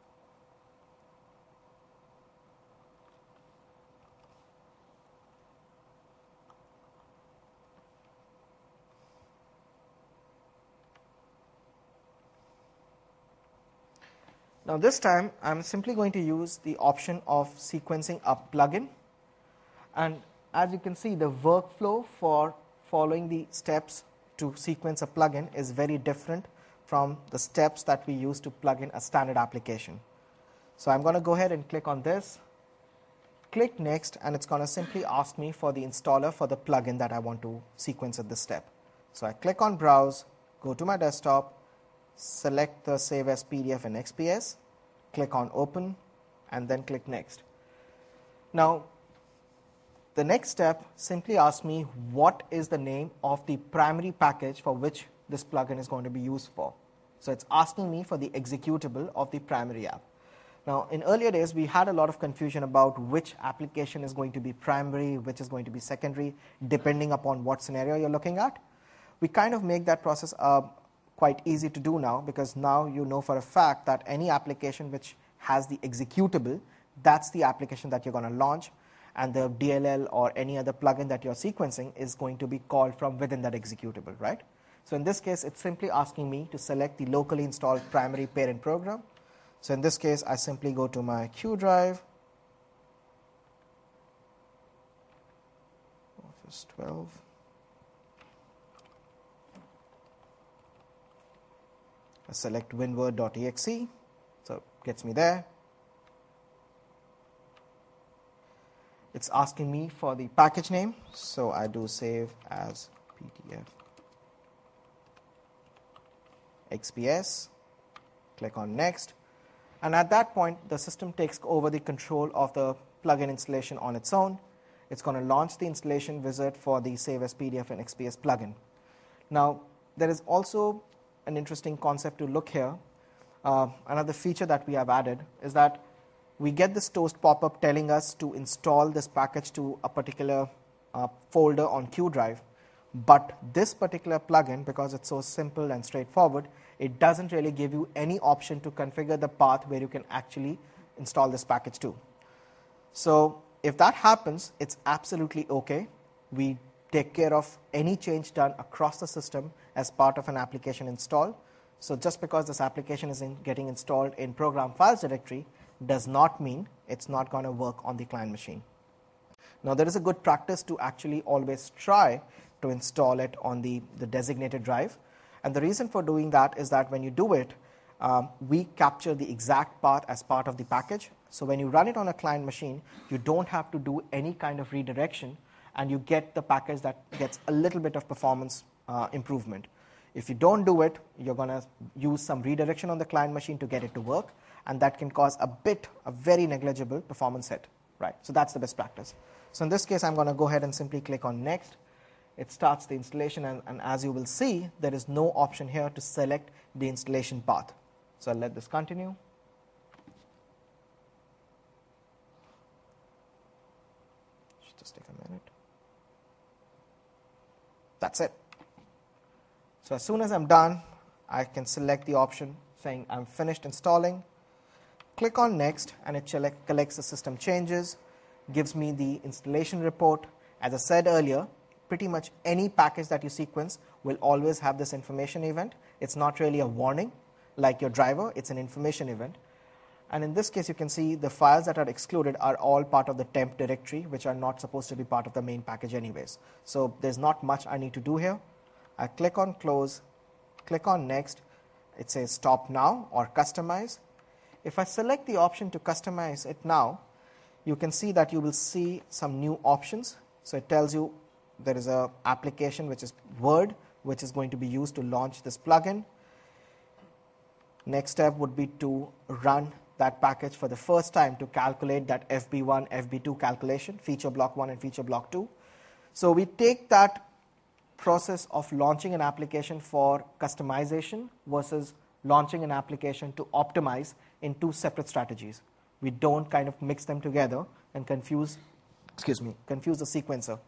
Now this time, I'm simply going to use the option of sequencing a plugin. And as you can see, the workflow for following the steps to sequence a plugin is very different from the steps that we use to plug in a standard application. So I'm going to go ahead and click on this, click Next, and it's going to simply ask me for the installer for the plugin that I want to sequence at this step. So I click on Browse, go to my desktop, select the Save as P D F and X P S, click on Open, and then click Next. Now, the next step simply asks me what is the name of the primary package for which this plugin is going to be used for. So it's asking me for the executable of the primary app. Now, in earlier days, we had a lot of confusion about which application is going to be primary, which is going to be secondary, depending upon what scenario you're looking at. We kind of make that process uh, quite easy to do now, because now you know for a fact that any application which has the executable, that's the application that you're going to launch, and the D L L or any other plugin that you're sequencing is going to be called from within that executable, right? So in this case, it's simply asking me to select the locally installed primary parent program. So in this case, I simply go to my Q drive, Office twelve. I select winword dot E X E, so it gets me there. It's asking me for the package name, so I do Save as P D F X P S, click on Next, and at that point, the system takes over the control of the plugin installation on its own. It's going to launch the installation wizard for the Save as P D F and X P S plugin. Now, there is also an interesting concept to look here. Uh, another feature that we have added is that we get this toast pop-up telling us to install this package to a particular uh, folder on Q drive. But this particular plugin, because it's so simple and straightforward, it doesn't really give you any option to configure the path where you can actually install this package to. So if that happens, it's absolutely okay. We take care of any change done across the system as part of an application install. So just because this application is in getting installed in program files directory does not mean it's not going to work on the client machine. Now, there is a good practice to actually always try to install it on the, the designated drive. And the reason for doing that is that when you do it, um, we capture the exact path as part of the package. So when you run it on a client machine, you don't have to do any kind of redirection, and you get the package that gets a little bit of performance uh, improvement. If you don't do it, you're going to use some redirection on the client machine to get it to work, and that can cause a bit, a very negligible performance hit. Right? So that's the best practice. So in this case, I'm going to go ahead and simply click on Next. It starts the installation, and, and as you will see, there is no option here to select the installation path. So I'll let this continue. Should just take a minute. That's it. So as soon as I'm done, I can select the option saying I'm finished installing. Click on Next, and it collects the system changes, gives me the installation report. As I said earlier, pretty much any package that you sequence will always have this information event. It's not really a warning like your driver, it's an information event. And in this case, you can see the files that are excluded are all part of the temp directory, which are not supposed to be part of the main package anyways. So there's not much I need to do here. I click on Close, click on Next. It says Stop Now or Customize. If I select the option to customize it now, you can see that you will see some new options. So it tells you there is an application which is Word, which is going to be used to launch this plugin. Next step would be to run that package for the first time to calculate that F B one, F B two calculation, feature block one and feature block two. So we take that process of launching an application for customization versus launching an application to optimize in two separate strategies. We don't kind of mix them together and confuse, excuse me, confuse the sequencer.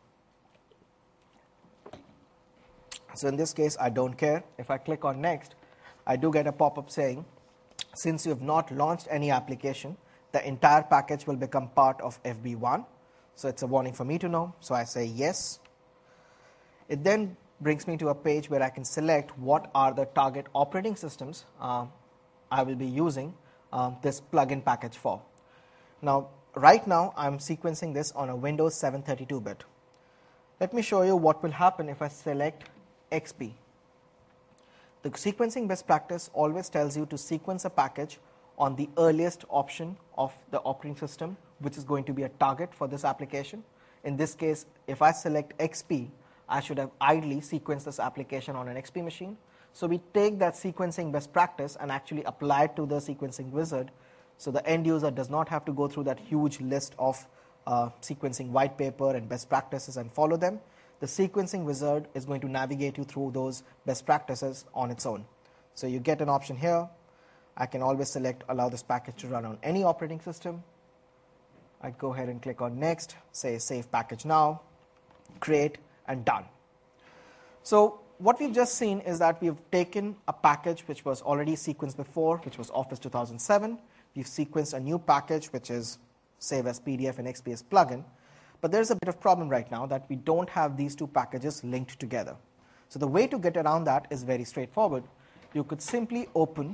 So in this case, I don't care. If I click on Next, I do get a pop-up saying, since you have not launched any application, the entire package will become part of F B one. So it's a warning for me to know. So I say yes. It then brings me to a page where I can select what are the target operating systems uh, I will be using uh, this plugin package for. Now, right now, I'm sequencing this on a Windows seven thirty-two bit. Let me show you what will happen if I select X P. The sequencing best practice always tells you to sequence a package on the earliest option of the operating system, which is going to be a target for this application. In this case, if I select X P, I should have ideally sequenced this application on an X P machine. So we take that sequencing best practice and actually apply it to the sequencing wizard, so the end user does not have to go through that huge list of uh, sequencing white paper and best practices and follow them. The sequencing wizard is going to navigate you through those best practices on its own. So you get an option here. I can always select allow this package to run on any operating system. I go ahead and click on Next, say Save Package Now, Create, and Done. So what we've just seen is that we've taken a package which was already sequenced before, which was Office two thousand seven. We've sequenced a new package, which is Save as P D F and X P S plugin. But there's a bit of problem right now that we don't have these two packages linked together. So the way to get around that is very straightforward. You could simply open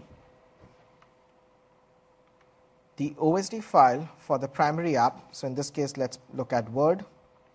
the O S D file for the primary app. So in this case, let's look at Word.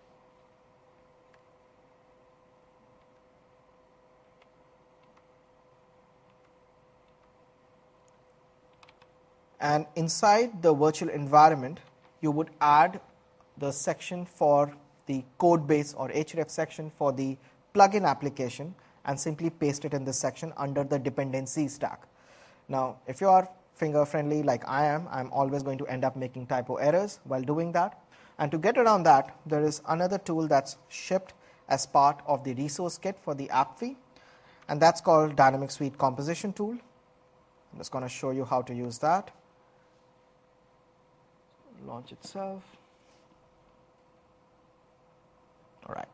And inside the virtual environment, you would add the section for the code base or href section for the plugin application and simply paste it in this section under the dependency stack. Now, if you are finger friendly like I am, I'm always going to end up making typo errors while doing that. And to get around that, there is another tool that's shipped as part of the resource kit for the AppV, and that's called Dynamic Suite Composition Tool. I'm just going to show you how to use that. Launch itself. All right.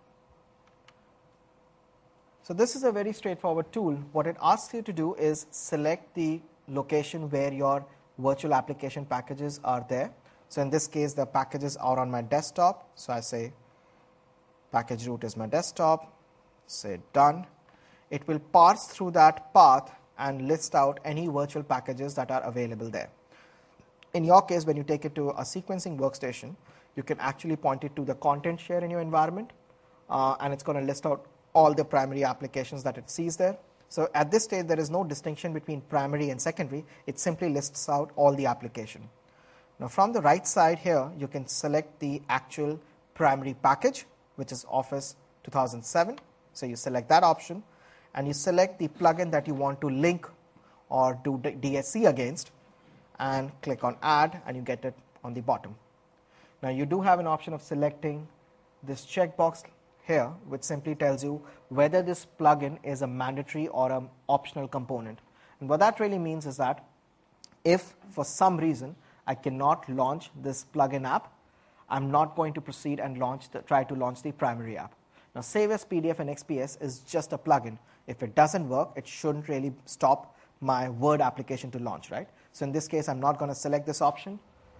So this is a very straightforward tool. What it asks you to do is select the location where your virtual application packages are there. So in this case, the packages are on my desktop. So I say package root is my desktop. Say done. It will parse through that path and list out any virtual packages that are available there. in your case, when you take it to a sequencing workstation, you can actually point it to the content share in your environment, uh, and it's going to list out all the primary applications that it sees there. So at this stage, there is no distinction between primary and secondary. It simply lists out all the application. Now, from the right side here, you can select the actual primary package, which is Office two thousand seven. So you select that option, and you select the plugin that you want to link or do D S C against, and click on Add, and you get it on the bottom. Now, you do have an option of selecting this checkbox here, which simply tells you whether this plugin is a mandatory or an optional component. And what that really means is that if, for some reason, I cannot launch this plugin app, I'm not going to proceed and launch the, try to launch the primary app. Now, Save as P D F and X P S is just a plugin. If it doesn't work, it shouldn't really stop my Word application to launch, right? So in this case, I'm not going to select this option.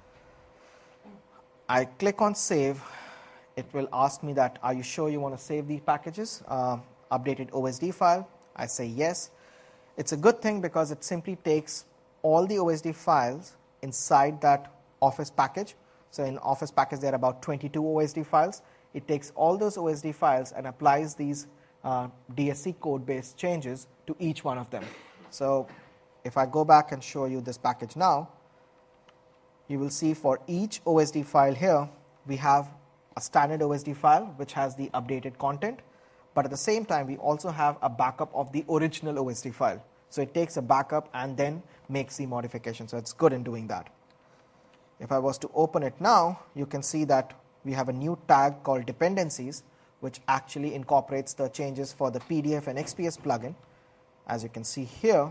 I click on Save. It will ask me that, are you sure you want to save these packages? Uh, updated O S D file. I say yes. It's a good thing because it simply takes all the O S D files inside that Office package. So in Office package, there are about twenty-two O S D files. It takes all those O S D files and applies these uh, D S C code-based changes to each one of them. So if I go back and show you this package now, you will see for each O S D file here, we have a standard O S D file which has the updated content, but at the same time, we also have a backup of the original O S D file. So it takes a backup and then makes the modification. So it's good in doing that. If I was to open it now, you can see that we have a new tag called dependencies, which actually incorporates the changes for the P D F and X P S plugin, as you can see here,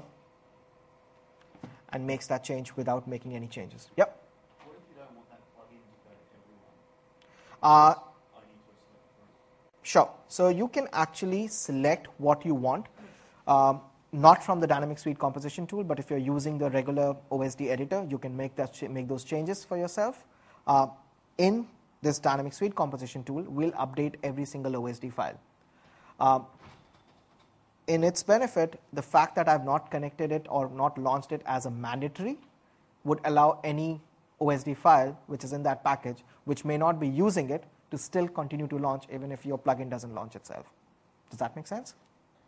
and makes that change without making any changes. Yep. What if you don't want that plugin to go to everyone? Uh, sure. So you can actually select what you want, um, not from the Dynamic Suite composition tool, but if you're using the regular O S D editor, you can make that make those changes for yourself. Uh, in this Dynamic Suite composition tool, will update every single O S D file. Um, in its benefit, the fact that I've not connected it or not launched it as a mandatory would allow any O S D file which is in that package, which may not be using it, to still continue to launch even if your plugin doesn't launch itself. Does that make sense?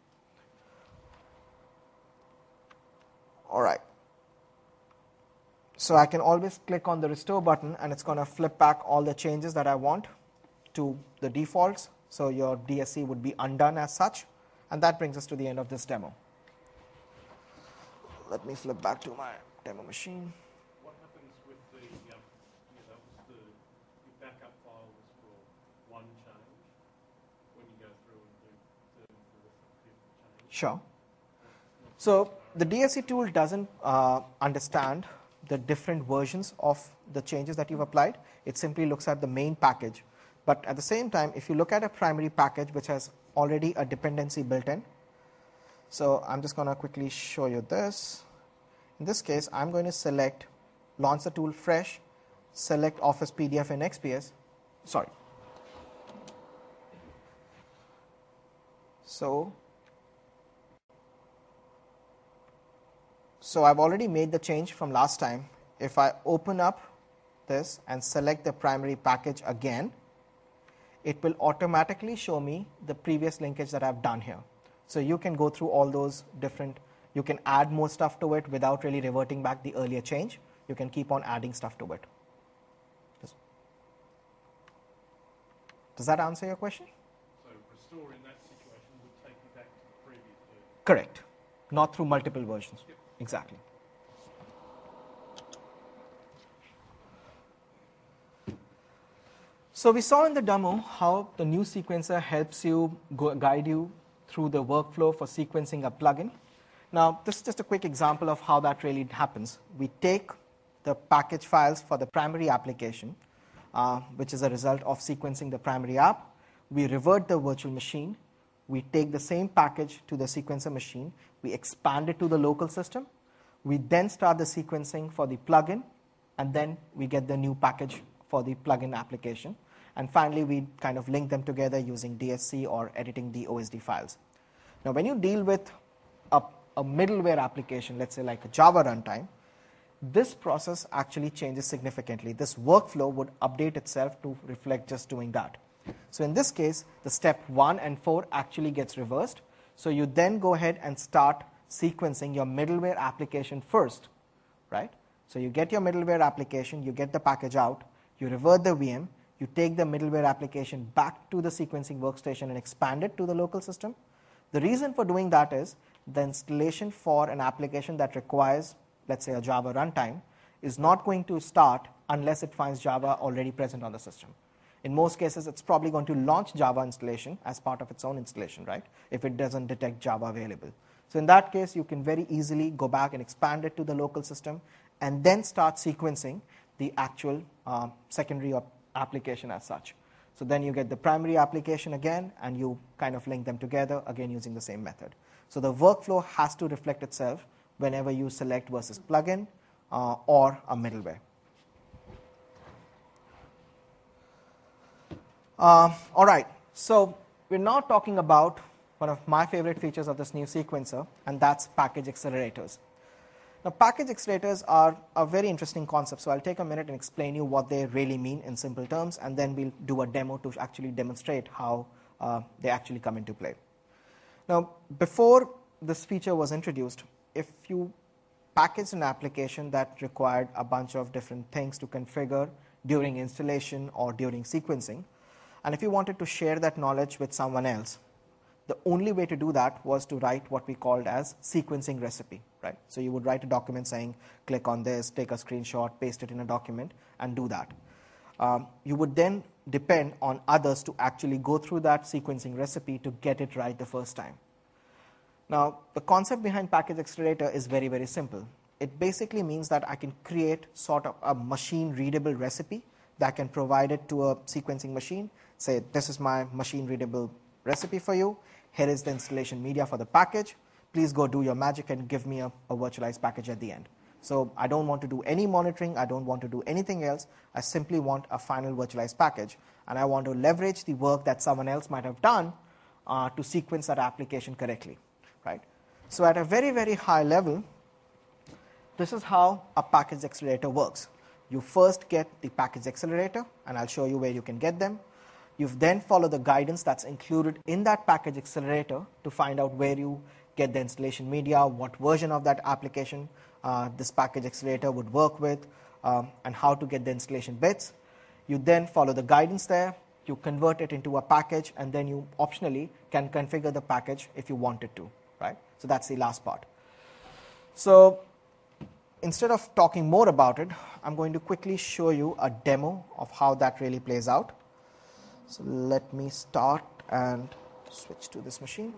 All right. So I can always click on the restore button, and it's going to flip back all the changes that I want to the defaults. So your D S C would be undone as such. And that brings us to the end of this demo. Let me flip back to my demo machine. What happens with the, um, you know, that was the, the backup file was for one change. When you go through and do third, fourth, and fifth change. Sure. So the D S C tool doesn't uh, understand the different versions of the changes that you've applied. It simply looks at the main package. But at the same time, if you look at a primary package which has already a dependency built in, so I'm just going to quickly show you this. In this case, I'm going to select launch the tool fresh, select Office P D F and X P S. Sorry. So, so I've already made the change from last time. If I open up this and select the primary package again, it will automatically show me the previous linkage that I've done here. So you can go through all those different, you can add more stuff to it without really reverting back the earlier change. You can keep on adding stuff to it. Does, does that answer your question? So restore in that situation would take you back to the previous version. Correct. Not through multiple versions. Yep. Exactly. So we saw in the demo how the new sequencer helps you go, guide you through the workflow for sequencing a plugin. Now, this is just a quick example of how that really happens. We take the package files for the primary application, uh, which is a result of sequencing the primary app. We revert the virtual machine. We take the same package to the sequencer machine. We expand it to the local system. We then start the sequencing for the plugin, and then we get the new package for the plugin application. And finally, we kind of link them together using D S C or editing the O S D files. Now, when you deal with a, a middleware application, let's say like a Java runtime, this process actually changes significantly. This workflow would update itself to reflect just doing that. So in this case, the step one and four actually gets reversed. So you then go ahead and start sequencing your middleware application first, right? So you get your middleware application, you get the package out, you revert the V M, you take the middleware application back to the sequencing workstation and expand it to the local system. The reason for doing that is the installation for an application that requires, let's say, a Java runtime is not going to start unless it finds Java already present on the system. In most cases, it's probably going to launch Java installation as part of its own installation, right, if it doesn't detect Java available. So in that case, you can very easily go back and expand it to the local system and then start sequencing the actual uh, secondary application as such. So then you get the primary application again, and you kind of link them together, again using the same method. So the workflow has to reflect itself whenever you select versus plugin uh, or a middleware. Uh, all right, so we're now talking about one of my favorite features of this new sequencer, and that's package accelerators. Now, package accelerators are a very interesting concept, so I'll take a minute and explain you what they really mean in simple terms, and then we'll do a demo to actually demonstrate how uh, they actually come into play. Now, before this feature was introduced, if you packaged an application that required a bunch of different things to configure during installation or during sequencing, and if you wanted to share that knowledge with someone else, the only way to do that was to write what we called as sequencing recipe, right? So you would write a document saying, click on this, take a screenshot, paste it in a document, and do that. Um, you would then depend on others to actually go through that sequencing recipe to get it right the first time. Now, the concept behind package accelerator is very, very simple. It basically means that I can create sort of a machine-readable recipe that can provide it to a sequencing machine. Say, this is my machine-readable recipe for you. Here is the installation media for the package. Please go do your magic and give me a, a virtualized package at the end. So I don't want to do any monitoring. I don't want to do anything else. I simply want a final virtualized package. And I want to leverage the work that someone else might have done uh, to sequence that application correctly, right? So at a very, very high level, this is how a package accelerator works. You first get the package accelerator, and I'll show you where you can get them. You then follow the guidance that's included in that package accelerator to find out where you get the installation media, what version of that application uh, this package accelerator would work with, um, and how to get the installation bits. You then follow the guidance there, you convert it into a package, and then you optionally can configure the package if you wanted to, right? So that's the last part. So instead of talking more about it, I'm going to quickly show you a demo of how that really plays out. So let me start and switch to this machine.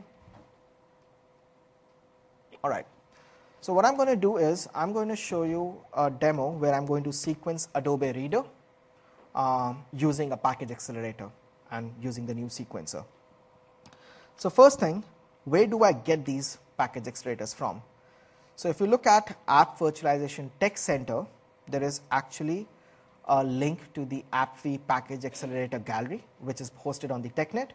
All right. So what I'm going to do is I'm going to show you a demo where I'm going to sequence Adobe Reader um, using a package accelerator and using the new sequencer. So first thing, where do I get these package accelerators from? So if you look at App Virtualization Tech Center, there is actually a link to the AppV package accelerator gallery, which is hosted on the TechNet.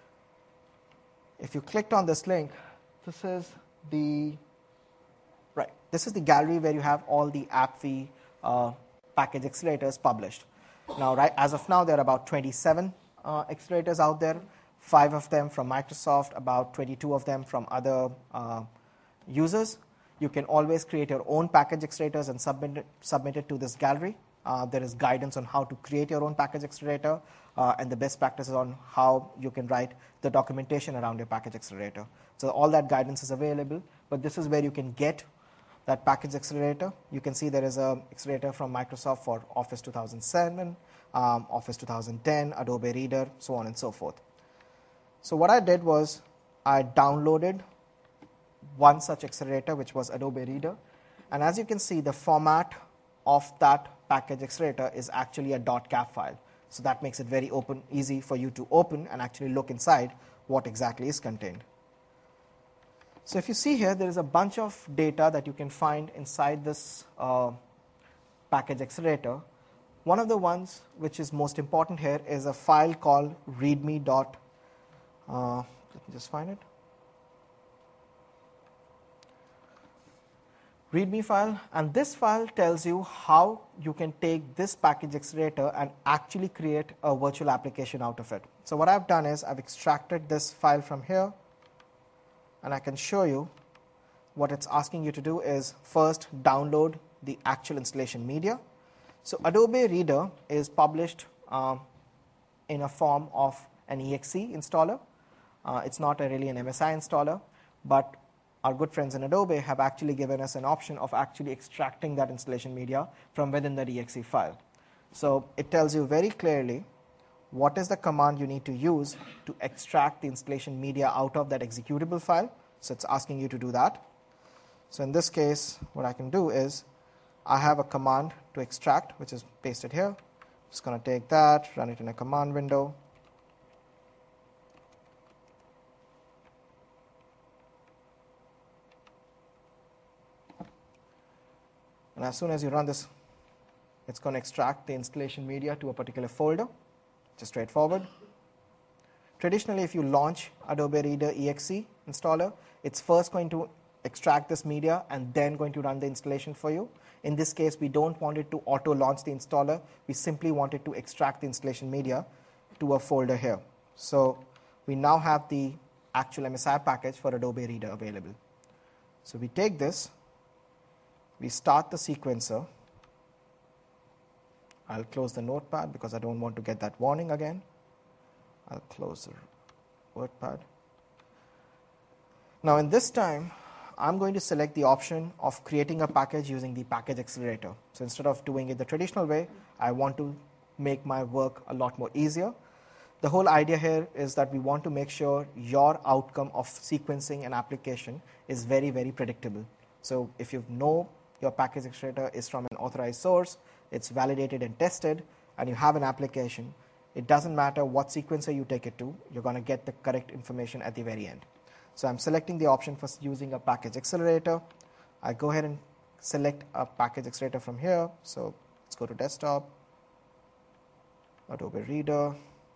If you clicked on this link, this is the right. This is the gallery where you have all the AppV uh, package accelerators published. Now, right as of now, there are about twenty-seven uh, accelerators out there. Five of them from Microsoft, about twenty-two of them from other uh, users. You can always create your own package accelerators and submit it, submit it to this gallery. Uh, there is guidance on how to create your own package accelerator uh, and the best practices on how you can write the documentation around your package accelerator. So all that guidance is available, but this is where you can get that package accelerator. You can see there is an accelerator from Microsoft for Office two thousand seven, um, Office two thousand ten, Adobe Reader, so on and so forth. So what I did was I downloaded one such accelerator, which was Adobe Reader. And as you can see, the format of that package accelerator is actually a .cap file. So that makes it very open, easy for you to open and actually look inside what exactly is contained. So if you see here, there is a bunch of data that you can find inside this uh, package accelerator. One of the ones which is most important here is a file called readme. Uh, let me just find it. README file, and this file tells you how you can take this package accelerator and actually create a virtual application out of it. So what I've done is I've extracted this file from here, and I can show you what it's asking you to do is first download the actual installation media. So Adobe Reader is published um, in a form of an E X E installer. Uh, it's not a really an M S I installer, but our good friends in Adobe have actually given us an option of actually extracting that installation media from within that E X E file. So it tells you very clearly what is the command you need to use to extract the installation media out of that executable file. So it's asking you to do that. So in this case, what I can do is I have a command to extract, which is pasted here. Just going to take that, run it in a command window. And as soon as you run this, it's going to extract the installation media to a particular folder, which is straightforward. Traditionally, if you launch Adobe Reader E X E installer, it's first going to extract this media and then going to run the installation for you. In this case, we don't want it to auto-launch the installer. We simply want it to extract the installation media to a folder here. So we now have the actual M S I package for Adobe Reader available. So we take this, we start the sequencer. I'll close the notepad because I don't want to get that warning again. I'll close the WordPad. Now in this time, I'm going to select the option of creating a package using the package accelerator. So instead of doing it the traditional way, I want to make my work a lot more easier. The whole idea here is that we want to make sure your outcome of sequencing an application is very, very predictable. So if you know your package accelerator is from an authorized source, it's validated and tested, and you have an application, it doesn't matter what sequencer you take it to, you're going to get the correct information at the very end. So I'm selecting the option for using a package accelerator. I go ahead and select a package accelerator from here. So let's go to desktop, Adobe Reader.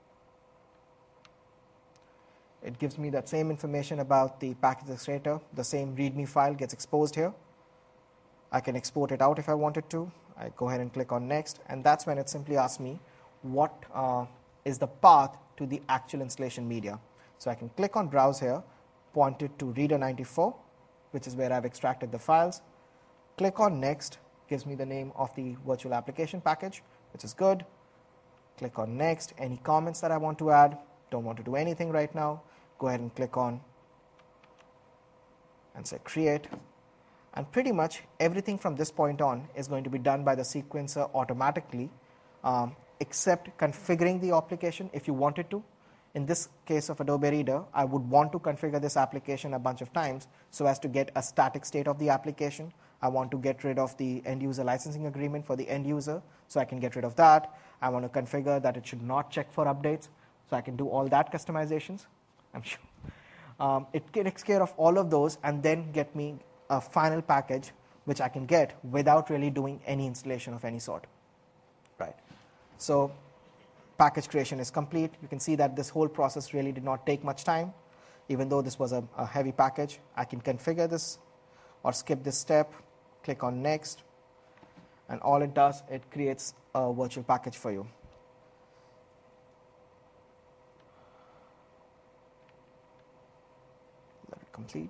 It gives me that same information about the package accelerator. The same README file gets exposed here. I can export it out if I wanted to. I go ahead and click on next, and that's when it simply asks me what uh, is the path to the actual installation media. So I can click on browse here, point it to Reader ninety-four, which is where I've extracted the files. Click on next, gives me the name of the virtual application package, which is good. Click on next, any comments that I want to add, don't want to do anything right now, go ahead and click on and say create. And pretty much everything from this point on is going to be done by the sequencer automatically, um, except configuring the application if you wanted to. In this case of Adobe Reader, I would want to configure this application a bunch of times so as to get a static state of the application. I want to get rid of the end user licensing agreement for the end user, so I can get rid of that. I want to configure that it should not check for updates, so I can do all that customizations. I'm sure. Um, it takes care of all of those and then get me a final package which I can get without really doing any installation of any sort. Right. So package creation is complete. You can see that this whole process really did not take much time. Even though this was a, a heavy package, I can configure this or skip this step, click on next, and all it does, it creates a virtual package for you. Let it complete.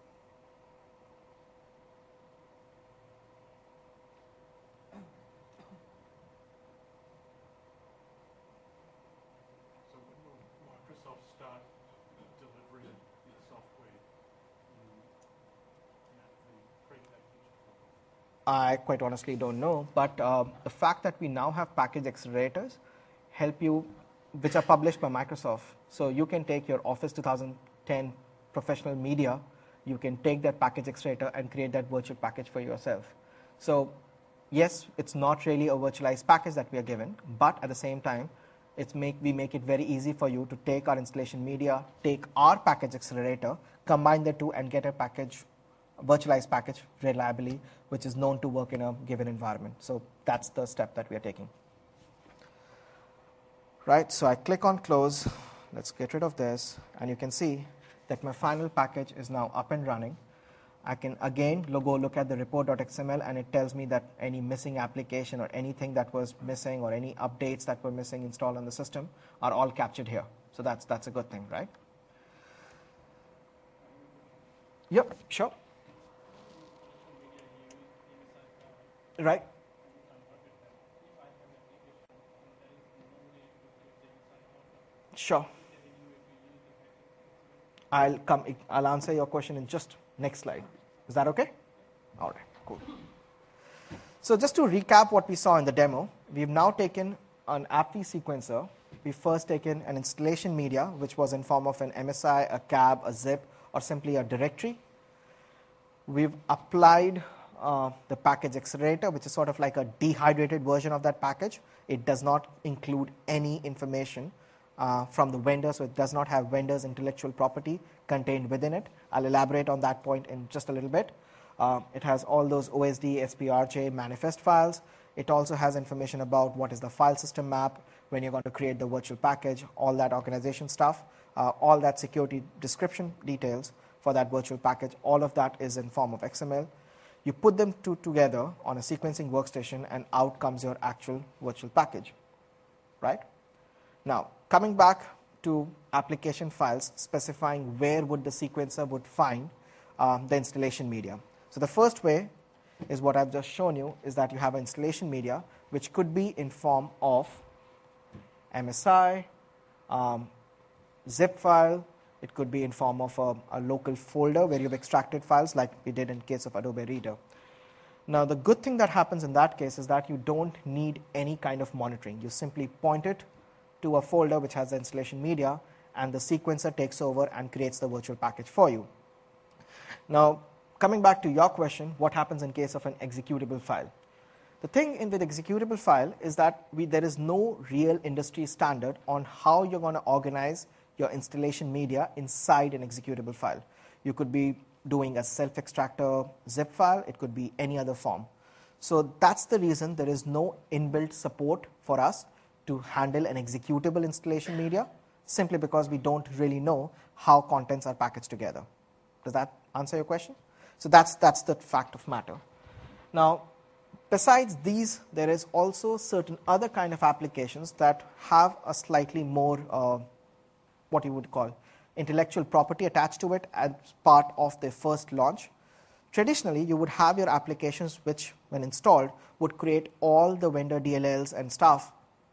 I quite honestly don't know, but uh, the fact that we now have package accelerators help you, which are published by Microsoft. So you can take your Office two thousand ten professional media, you can take that package accelerator and create that virtual package for yourself. So yes, it's not really a virtualized package that we are given, but at the same time, it's make, we make it very easy for you to take our installation media, take our package accelerator, combine the two and get a package virtualized package reliably, which is known to work in a given environment. So that's the step that we are taking. Right, so I click on close. Let's get rid of this. And you can see that my final package is now up and running. I can again go look at the report.xml, and it tells me that any missing application or anything that was missing or any updates that were missing installed on the system are all captured here. So that's, that's a good thing, right? Yep, sure. Right. Sure. I'll come. I'll answer your question in just next slide. Is that okay? All right, cool. So just to recap what we saw in the demo, we've now taken an app sequencer. We've first taken an installation media, which was in form of an M S I, a cab, a zip, or simply a directory. We've applied uh, the package accelerator, which is sort of like a dehydrated version of that package. It does not include any information uh, from the vendor, so it does not have vendor's intellectual property contained within it. I'll elaborate on that point in just a little bit. Uh, it has all those O S D, S P R J, manifest files. It also has information about what is the file system map, when you're going to create the virtual package, all that organization stuff, uh, all that security description details for that virtual package. All of that is in form of X M L. You put them two together on a sequencing workstation, and out comes your actual virtual package, right? Now, coming back to application files specifying where would the sequencer would find um, the installation media. So the first way is what I've just shown you, is that you have an installation media, which could be in form of M S I, um, zip file. It could be in form of a, a local folder where you've extracted files, like we did in case of Adobe Reader. Now, the good thing that happens in that case is that you don't need any kind of monitoring. You simply point it to a folder which has the installation media, and the sequencer takes over and creates the virtual package for you. Now, coming back to your question, what happens in case of an executable file? The thing in with executable file is that we, there is no real industry standard on how you're going to organize your installation media inside an executable file. You could be doing a self-extractor zip file. It could be any other form. So that's the reason there is no inbuilt support for us to handle an executable installation media, simply because we don't really know how contents are packaged together. Does that answer your question? So that's, that's the fact of matter. Now, besides these, there is also certain other kind of applications that have a slightly more, uh, what you would call, intellectual property attached to it as part of the first launch. Traditionally, you would have your applications which, when installed, would create all the vendor D L Ls and stuff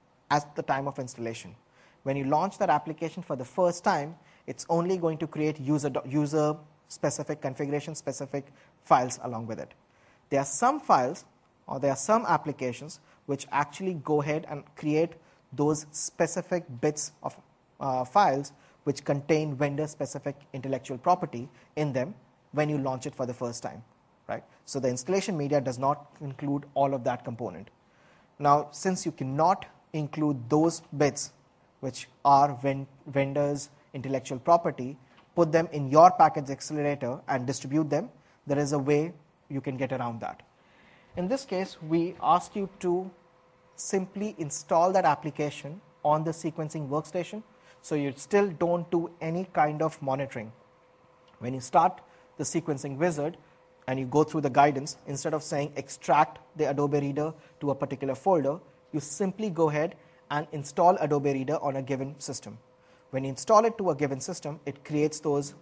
at the time of installation. When you launch that application for the first time, it's only going to create user, user specific, configuration specific files along with it. There are some files, or there are some applications which actually go ahead and create those specific bits of uh, files which contain vendor-specific intellectual property in them when you launch it for the first time, right? So the installation media does not include all of that component. Now, since you cannot include those bits which are ven vendors' intellectual property, put them in your package accelerator and distribute them, there is a way you can get around that. In this case, we ask you to simply install that application on the sequencing workstation, so you still don't do any kind of monitoring. When you start the sequencing wizard and you go through the guidance, instead of saying extract the Adobe Reader to a particular folder, you simply go ahead and install Adobe Reader on a given system. When you install it to a given system, it creates those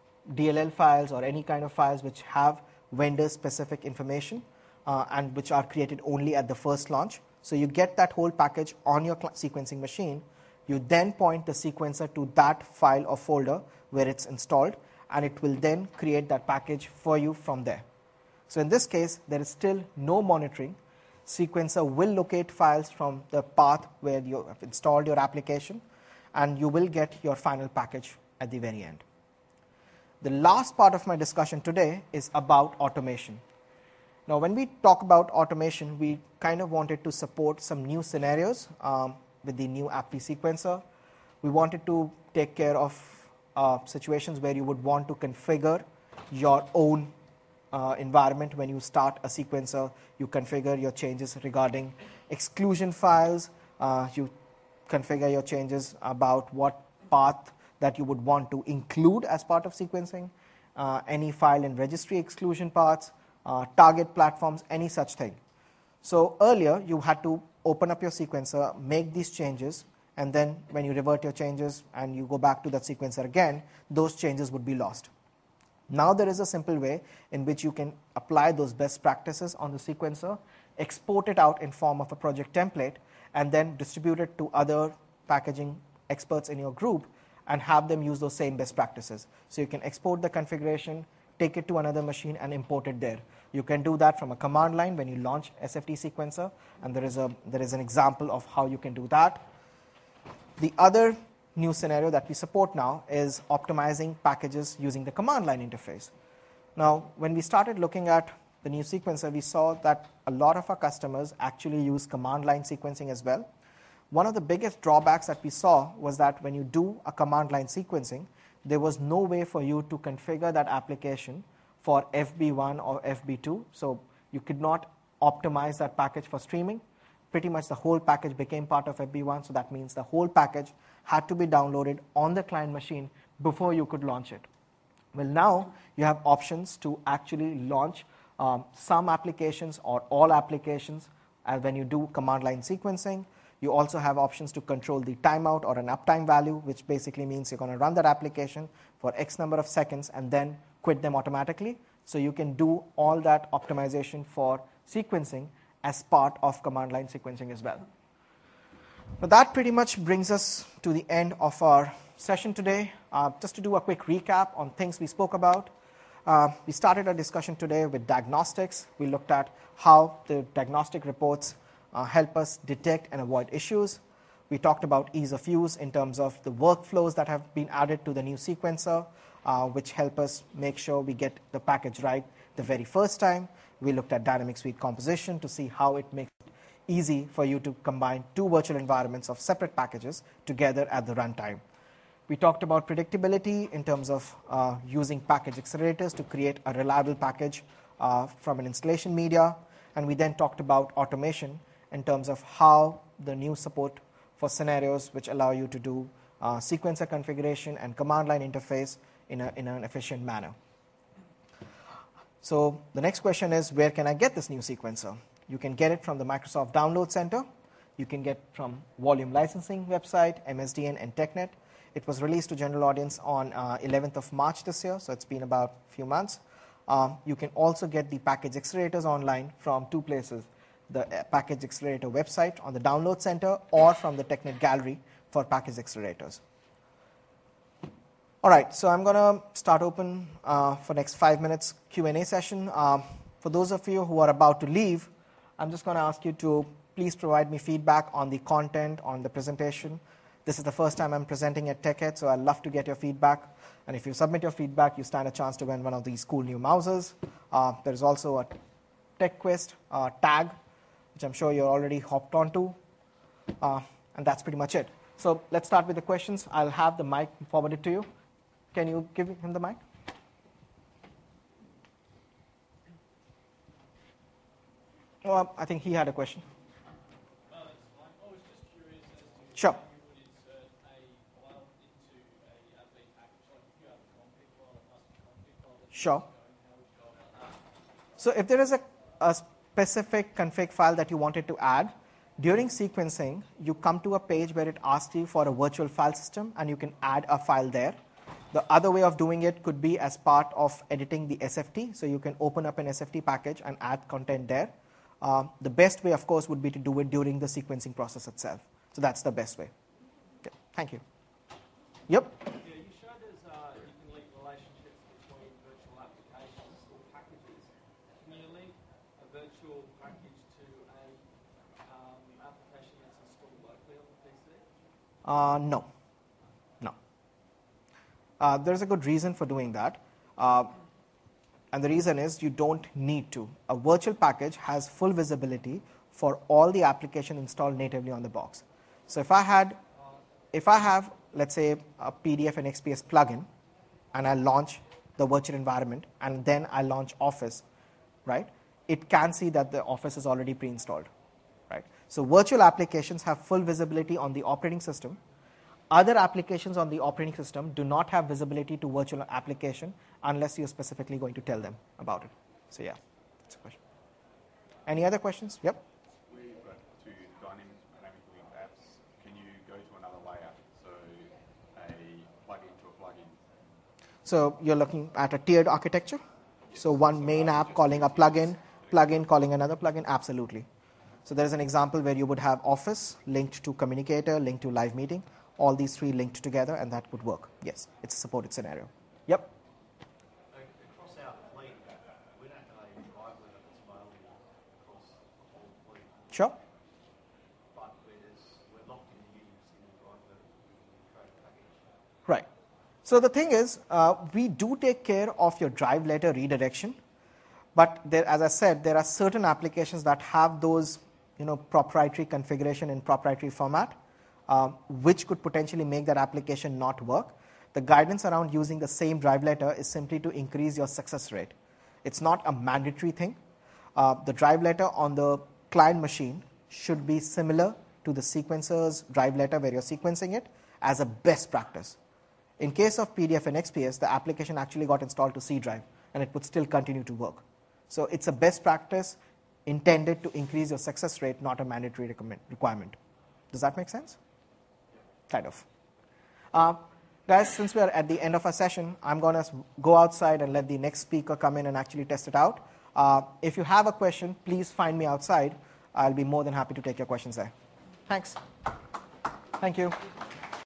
D L L files or any kind of files which have vendor-specific information uh, and which are created only at the first launch. So you get that whole package on your sequencing machine. You then point the sequencer to that file or folder where it's installed, and it will then create that package for you from there. So in this case, there is still no monitoring. Sequencer will locate files from the path where you have installed your application, and you will get your final package at the very end. The last part of my discussion today is about automation. Now, when we talk about automation, we kind of wanted to support some new scenarios um, with the new app sequencer. We wanted to take care of uh, situations where you would want to configure your own uh, environment. When you start a sequencer, you configure your changes regarding exclusion files, uh, you configure your changes about what path that you would want to include as part of sequencing, uh, any file and registry exclusion paths, uh, target platforms, any such thing. So earlier, you had to open up your sequencer, make these changes, and then when you revert your changes and you go back to that sequencer again, those changes would be lost. Now there is a simple way in which you can apply those best practices on the sequencer, export it out in form of a project template, and then distribute it to other packaging experts in your group and have them use those same best practices. So you can export the configuration, take it to another machine, and import it there. You can do that from a command line when you launch S F T sequencer, and there is, a, there is an example of how you can do that. The other new scenario that we support now is optimizing packages using the command line interface. Now, when we started looking at the new sequencer, we saw that a lot of our customers actually use command line sequencing as well. One of the biggest drawbacks that we saw was that when you do a command line sequencing, there was no way for you to configure that application for F B one or F B two. So you could not optimize that package for streaming. Pretty much the whole package became part of F B one, so that means the whole package had to be downloaded on the client machine before you could launch it. Well, now you have options to actually launch um, some applications or all applications uh, when you do command line sequencing. You also have options to control the timeout or an uptime value, which basically means you're going to run that application for X number of seconds and then quit them automatically. So you can do all that optimization for sequencing as part of command line sequencing as well. Now that pretty much brings us to the end of our session today. Uh, just to do a quick recap on things we spoke about. Uh, we started our discussion today with diagnostics. We looked at how the diagnostic reports uh, help us detect and avoid issues. We talked about ease of use in terms of the workflows that have been added to the new sequencer, uh, which help us make sure we get the package right the very first time. We looked at dynamic suite composition to see how it makes it easy for you to combine two virtual environments of separate packages together at the runtime. We talked about predictability in terms of uh, using package accelerators to create a reliable package uh, from an installation media. And we then talked about automation in terms of how the new support for scenarios which allow you to do uh, sequencer configuration and command line interface in, a, in an efficient manner. So the next question is, where can I get this new sequencer? You can get it from the Microsoft Download Center. You can get from Volume Licensing website, M S D N, and TechNet. It was released to general audience on uh, eleventh of March this year, so it's been about a few months. Um, you can also get the package accelerators online from two places, the uh, package accelerator website on the Download Center or from the TechNet Gallery for package accelerators. All right, so I'm going to start open uh, for next five minutes Q and A session. Um, for those of you who are about to leave, I'm just going to ask you to please provide me feedback on the content, on the presentation. This is the first time I'm presenting at TechEd, so I'd love to get your feedback. And if you submit your feedback, you stand a chance to win one of these cool new mouses. Uh, there's also a TechQuest uh, tag, which I'm sure you're already hopped onto. Uh, and that's pretty much it. So let's start with the questions. I'll have the mic forwarded to you. Can you give him the mic? Well, I think he had a question. Uh, I was just curious as to Sure. how you would insert a file into a R V package, like if you have a config file, a custom config file that's Sure. going, how would you go about that? So if there is a, a specific config file that you wanted to add, during sequencing, you come to a page where it asks you for a virtual file system, and you can add a file there. The other way of doing it could be as part of editing the S F T. So you can open up an S F T package and add content there. Uh, the best way, of course, would be to do it during the sequencing process itself. So that's the best way. Okay, thank you. Yep. Yeah, you showed us uh, you can link relationships between virtual applications or packages. Can you link a virtual package to a um, application that's installed locally on the P C? Uh, no. No. Uh, there's a good reason for doing that. Uh, and the reason is you don't need to. A virtual package has full visibility for all the application installed natively on the box. So if I had, if I have, let's say, a P D F and X P S plugin, and I launch the virtual environment, and then I launch Office, right? It can see that the Office is already pre-installed, right? So virtual applications have full visibility on the operating system. other applications on the operating system do not have visibility to virtual application unless you're specifically going to tell them about it. So yeah, that's a question. Any other questions? Yep. With regard to dynamic, dynamically linked apps, can you go to another layer? So a plugin to a plugin. So you're looking at a tiered architecture? So one main app calling a plugin, plugin calling another plugin? Absolutely. So there is an example where you would have Office linked to Communicator, linked to Live Meeting, all these three linked together, and that would work. Yes, it's a supported scenario. Yep. Across our fleet, we don't have a drive letter that's available across the whole fleet, Sure. but we're, we're locked in using a single drive letter code package. Right. So the thing is, uh, we do take care of your drive letter redirection, but there, as I said, there are certain applications that have those, you know, proprietary configuration in proprietary format, um, which could potentially make that application not work. The guidance around using the same drive letter is simply to increase your success rate. It's not a mandatory thing. Uh, the drive letter on the client machine should be similar to the sequencer's drive letter where you're sequencing it as a best practice. In case of P D F and X P S, the application actually got installed to C drive, and it would still continue to work. So it's a best practice intended to increase your success rate, not a mandatory requirement. Does that make sense? Kind of. Uh, guys, since we are at the end of our session, I'm going to go outside and let the next speaker come in and actually test it out. Uh, if you have a question, please find me outside. I'll be more than happy to take your questions there. Thanks. Thank you.